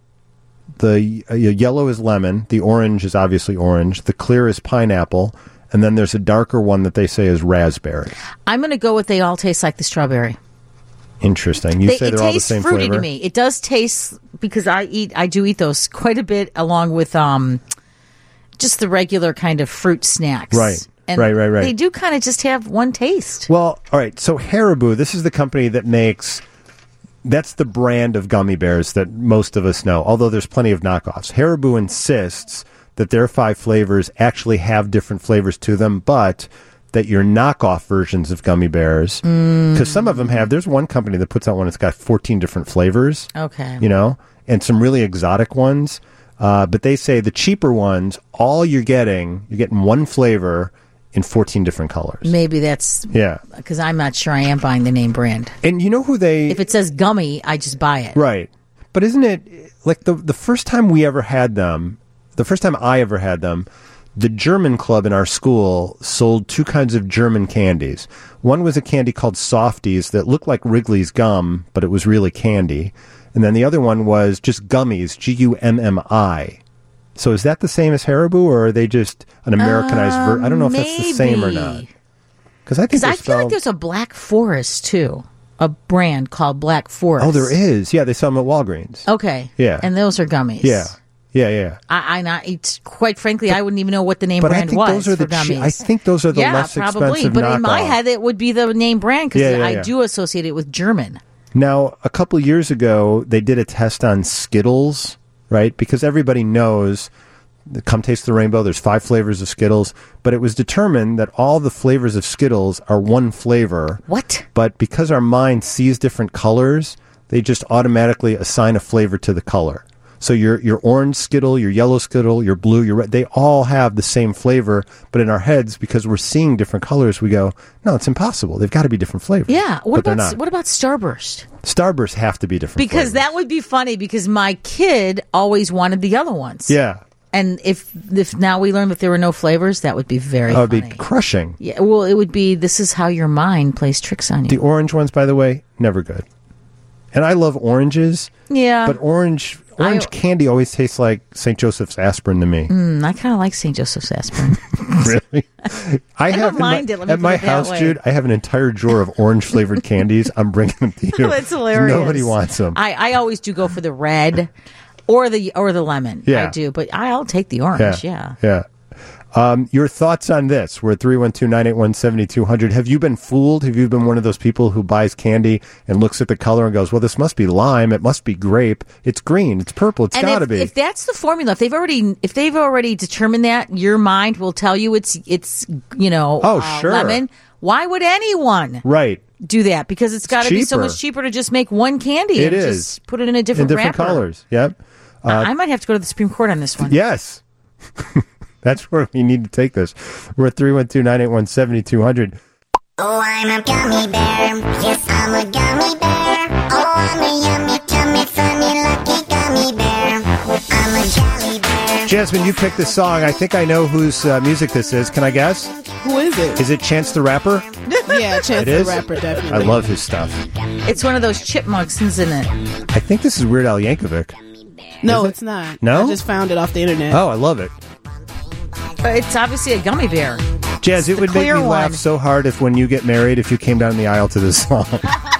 The yellow is lemon. The orange is obviously orange. The clear is pineapple. And then there's a darker one that they say is raspberry. I'm going to go with they all taste like the strawberry. Interesting. You say It they're all the tastes same fruity flavor? to me. It does taste because I do eat those quite a bit along with just the regular kind of fruit snacks. Right. And Right. They do kind of just have one taste. Well, all right. So Haribo, this is the company that makes That's the brand of gummy bears that most of us know, although there's plenty of knockoffs. Haribo insists that their 5 flavors actually have different flavors to them, but that your knockoff versions of gummy bears, because some of them have, there's one company that puts out one that's got 14 different flavors. Okay. You know, and some really exotic ones. But they say the cheaper ones, all you're getting one flavor in 14 different colors. Maybe that's because I'm not sure I am buying the name brand. And you know who they... If it says gummy, I just buy it. Right. But isn't it like the first time we ever had them, the first time I ever had them, the German club in our school sold 2 kinds of German candies. One was a candy called Softies that looked like Wrigley's gum, but it was really candy. And then the other one was just gummies, Gummi. So is that the same as Haribo, or are they just an Americanized version? I don't know if that's the same or not. Because I feel like there's a Black Forest, too. A brand called Black Forest. Oh, there is. Yeah, they sell them at Walgreens. Okay. Yeah. And those are gummies. Yeah. Yeah. Quite frankly, I wouldn't even know what the name brand was for gummies. I think those are the less probably. expensive But knockoff. in my head, it would be the name brand because I yeah. do associate it with German. Now, a couple of years ago, they did a test on Skittles, right? Because everybody knows, come taste the rainbow, there's 5 flavors of Skittles, but it was determined that all the flavors of Skittles are one flavor. What? But because our mind sees different colors, they just automatically assign a flavor to the color. So your orange Skittle, your yellow Skittle, your blue, your red, they all have the same flavor, but in our heads, because we're seeing different colors, we go, no, it's impossible. They've got to be different flavors. Yeah. But they're not. What about Starburst? Starburst have to be different Because flavors. that would be funny because my kid always wanted the other ones. Yeah. And if now we learn that there were no flavors, that would be very That would funny. be crushing. Yeah, well, it would be, this is how your mind plays tricks on you. The orange ones, by the way, never good. And I love oranges. Yeah. But orange candy always tastes like St. Joseph's aspirin to me. I kind of like St. Joseph's aspirin. Really? I don't mind it. Let me at put my it that house, way. Jude, I have an entire drawer of orange flavored candies. I'm bringing them to you. That's hilarious. Nobody wants them. I always do go for the red or the lemon. Yeah. I do, but I'll take the orange. Yeah. Your thoughts on this? We're at 312-981-7200. Have you been fooled? Have you been one of those people who buys candy and looks at the color and goes, well, this must be lime. It must be grape. It's green. It's purple. It's got to be. If that's the formula, if they've already determined that, your mind will tell you it's sure. lemon. Why would anyone Right. do that? Because it's got to be so cheaper. much cheaper to just make one candy It and is. just put it in a different wrapper. colors. Yep. I might have to go to the Supreme Court on this one. Yes. That's where we need to take this. We're at 312-981-7200. Oh, I'm a gummy bear. Yes, I'm a gummy bear. Oh, I'm a yummy, tummy, funny, lucky gummy bear. I'm a jelly bear. Jasmine, you picked this song. I think I know whose music this is. Can I guess? Who is it? Is it Chance the Rapper? Yeah, Chance It the is? Rapper, definitely. I love his stuff. It's one of those chipmunks, isn't it? I think this is Weird Al Yankovic. No, Is it? it's not. No? I just found it off the internet. Oh, I love it. It's obviously a gummy bear. Jazz, it the would make me clear laugh one. so hard if when you get married, if you came down the aisle to this song.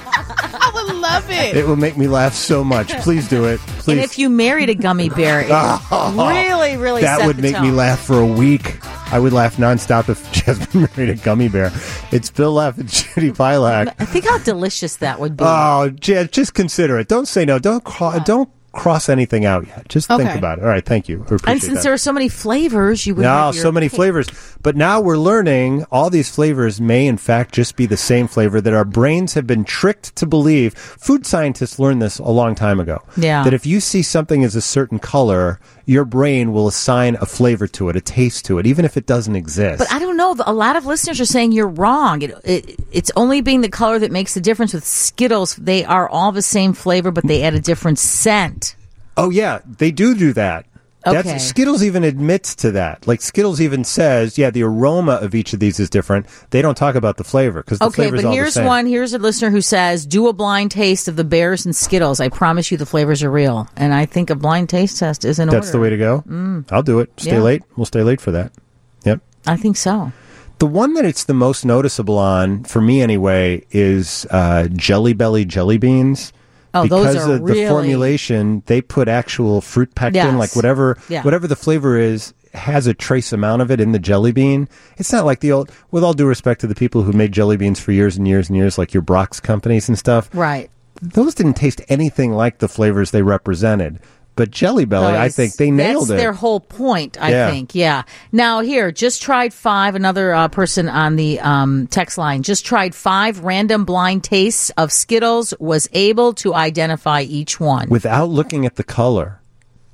I would love it. It will make me laugh so much. Please do it. Please. And if you married a gummy bear, it would really that set would the make tone. me laugh for a week. I would laugh nonstop if Jasmine married a gummy bear. It's Bill Leff and Judy Pilak. I think how delicious that would be. Oh, Jazz, just consider it. Don't say no. Don't cross anything out yet. Just think Okay. about it. All right, thank you. I appreciate and since that. there are so many flavors, you would No, have your so many pick. flavors. But now we're learning all these flavors may, in fact, just be the same flavor that our brains have been tricked to believe. Food scientists learned this a long time ago. Yeah. That if you see something as a certain color, your brain will assign a flavor to it, a taste to it, even if it doesn't exist. But I don't know. A lot of listeners are saying you're wrong. It's only being the color that makes the difference. With Skittles, they are all the same flavor, but they add a different scent. Oh, yeah, they do that. Okay. Skittles even admits to that. Like, Skittles even says, yeah, the aroma of each of these is different. They don't talk about the flavor, because the Okay, flavor's but all the here's same. one. Here's a listener who says, do a blind taste of the bears and Skittles. I promise you the flavors are real. And I think a blind taste test is in order. That's the way to go? I'll do it. Stay Yeah. late. We'll stay late for that. Yep. I think so. The one that it's the most noticeable on, for me anyway, is Jelly Belly jelly beans. Oh, because those are of really... the formulation, they put actual fruit pectin, Yes. like whatever Yeah. the flavor is, has a trace amount of it in the jelly bean. It's not like the old, with all due respect to the people who made jelly beans for years and years and years, like your Brock's companies and stuff. Right. those didn't taste anything like the flavors they represented. But Jelly Belly, I think they nailed That's it. their whole point, I think. Yeah. Now, here, just tried 5. Another person on the text line just tried 5 random blind tastes of Skittles, was able to identify each one. Without looking at the color.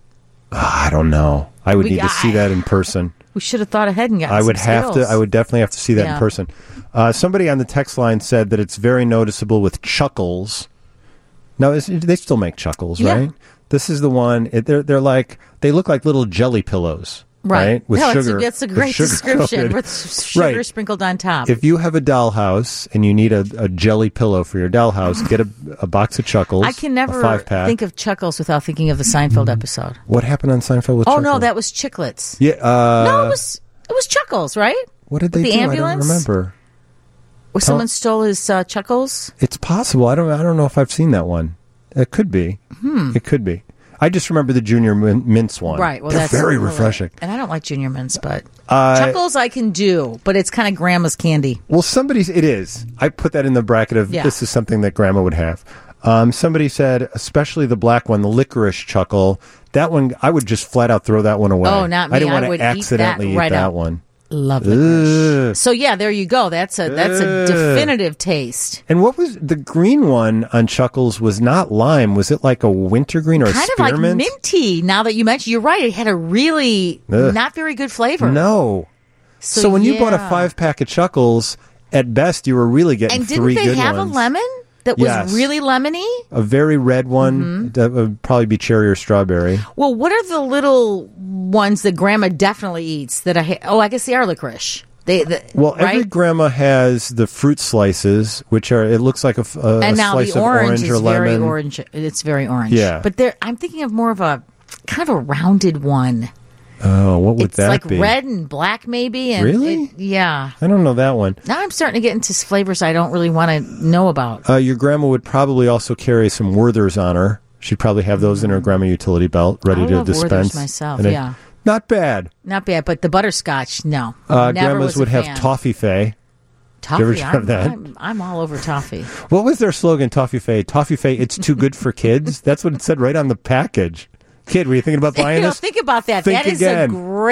I don't know. I would need to see that in person. We should have thought ahead and got I would some have to. Skittles. I would definitely have to see that in person. Somebody on the text line said that it's very noticeable with Chuckles. Now, they still make Chuckles, right? This is the one. They're like, they look like little jelly pillows, right? With sugar. That's a great description. With sugar sprinkled on top. If you have a dollhouse and you need a jelly pillow for your dollhouse, get a box of Chuckles. I can never a 5-pack. think of Chuckles without thinking of the Seinfeld episode. What happened on Seinfeld with Oh Chuckles? no, that was Chiclets. Yeah. No, it was Chuckles, right? What did they the do? ambulance? I don't remember. Where someone stole his Chuckles? It's possible. I don't know if I've seen that one. It could be. It could be. I just remember the Junior Mints one. Right. Well, they're that's very refreshing. And I don't like Junior Mints, but Chuckles I can do, but it's kind of grandma's candy. Well, it is. I put that in the bracket of this is something that grandma would have. Somebody said, especially the black one, the licorice Chuckle. That one, I would just flat out throw that one away. Oh, not me. I didn't want I to would accidentally eat that right that out. one. Love licorice. So yeah, there you go. That's a definitive taste. And what was the green one on Chuckles? Was not lime. Was it like a wintergreen or a kind of like spearmint? minty? Now that you mention, you're right. It had a really not very good flavor. No. So when you bought a 5-pack of Chuckles, at best you were really getting and 3 good ones. didn't they have a lemon that was really lemony? A very red one. That would probably be cherry or strawberry. Well, what are the little ones that Grandma definitely eats? That I guess they are licorice. Every grandma has the fruit slices, which are. It looks like a and now slice the of orange orange is or very lemon. orange. It's very orange. Yeah, but I'm thinking of more of a kind of a rounded one. Oh, what would that It's like be? red and black, maybe. And Really? Yeah. I don't know that one. Now I'm starting to get into flavors I don't really want to know about. Your grandma would probably also carry some Werther's on her. She'd probably have those in her grandma utility belt, ready I to love dispense. Werther's myself, yeah. Not bad. Not bad, but the butterscotch, no. Never Grandmas was a would have fan. Toffee Fay. Toffee, Did you ever have that? I'm all over toffee. What was their slogan, Toffee Fay? Toffee Fay, it's too good for kids? That's what it said right on the package. Kid, were you thinking about buying this? Think about that. Think That is again. a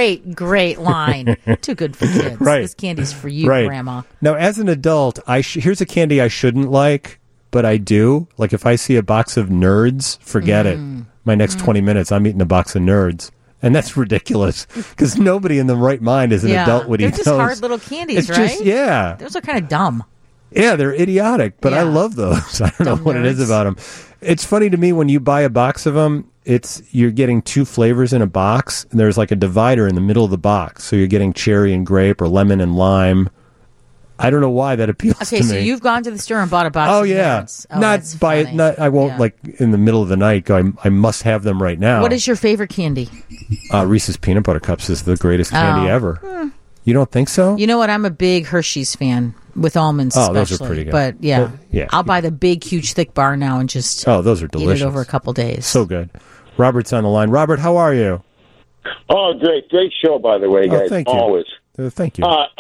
great line. Too good for kids. Right. This candy's for you, Right. Grandma. Now, as an adult, here's a candy I shouldn't like, but I do. Like if I see a box of Nerds, forget it. My next 20 minutes, I'm eating a box of Nerds. And that's ridiculous because nobody in the right mind as an adult would eat They're those. just hard little candies, It's right? just, Those are kind of dumb. Yeah, they're idiotic, but I Yeah. love those. I don't know Dumb what it is nerds. about them. It's funny to me when you buy a box of them, you're getting 2 flavors in a box, and there's like a divider in the middle of the box. So you're getting cherry and grape or lemon and lime. I don't know why that appeals to Okay, me. so you've gone to the store and bought a box Oh of yeah, Nerds. Oh, not that's buy it. funny. Not I won't Yeah. like in the middle of the night go. I must have them right now. What is your favorite candy? Reese's peanut butter cups is the greatest candy Oh. ever. You don't think so? You know what? I'm a big Hershey's fan with almonds, Oh, especially. those are pretty good. But yeah, Yeah. I'll buy the big, huge, thick bar now and just Oh, those are eat delicious. it over a couple days. So good. Robert's on the line. Robert, how are you? Oh, great show, by the way, guys. thank you. Always. Thank you.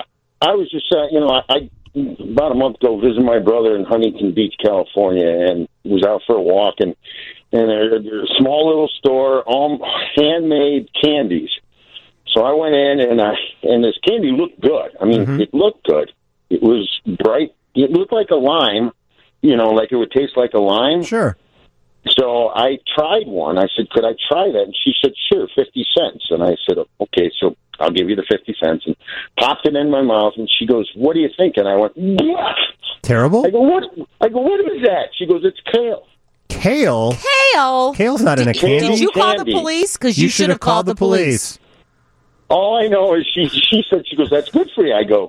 I was just, I about a month ago visited my brother in Huntington Beach, California, and was out for a walk, and there's a small little store, all handmade candies. So I went in, and this candy looked good. I mean, it looked good. It was bright. It looked like a lime, like it would taste like a lime. Sure. So I tried one. I said, could I try that? And she said, sure, 50 cents. And I said, okay, so I'll give you the 50 cents. And popped it in my mouth. And she goes, what do you think? And I went, what? Terrible? I go, what is that? She goes, it's kale. Kale? Kale? Kale's not in a candy. Did you call the Candy. police? Because you should have called the police. All I know is she said, she goes, that's good for you. I go,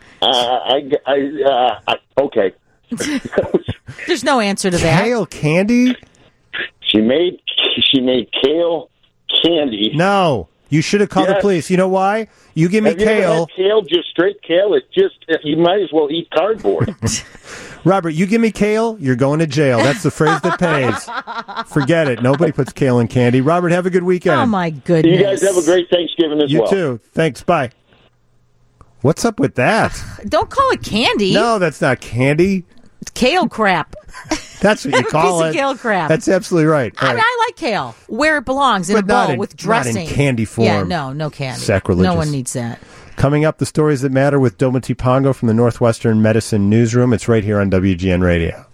okay. There's no answer to that. Kale candy? She made kale candy. No. You should have called the Yes. police. You know why? You give me Have you ever kale. had kale, just straight kale? You might as well eat cardboard. Robert, you give me kale, you're going to jail. That's the phrase that pays. Forget it. Nobody puts kale in candy. Robert, have a good weekend. Oh, my goodness. You guys have a great Thanksgiving as You well. too. Thanks. Bye. What's up with that? Don't call it candy. No, that's not candy. It's kale crap. That's what you call piece it. of kale crab. That's absolutely right. All I mean, right. I like kale where it belongs, in But a not bowl in- with dressing. not in candy form. Yeah, no candy. Sacrilegious. No one needs that. Coming up, the stories that matter with Doma Tipongo from the Northwestern Medicine Newsroom. It's right here on WGN Radio.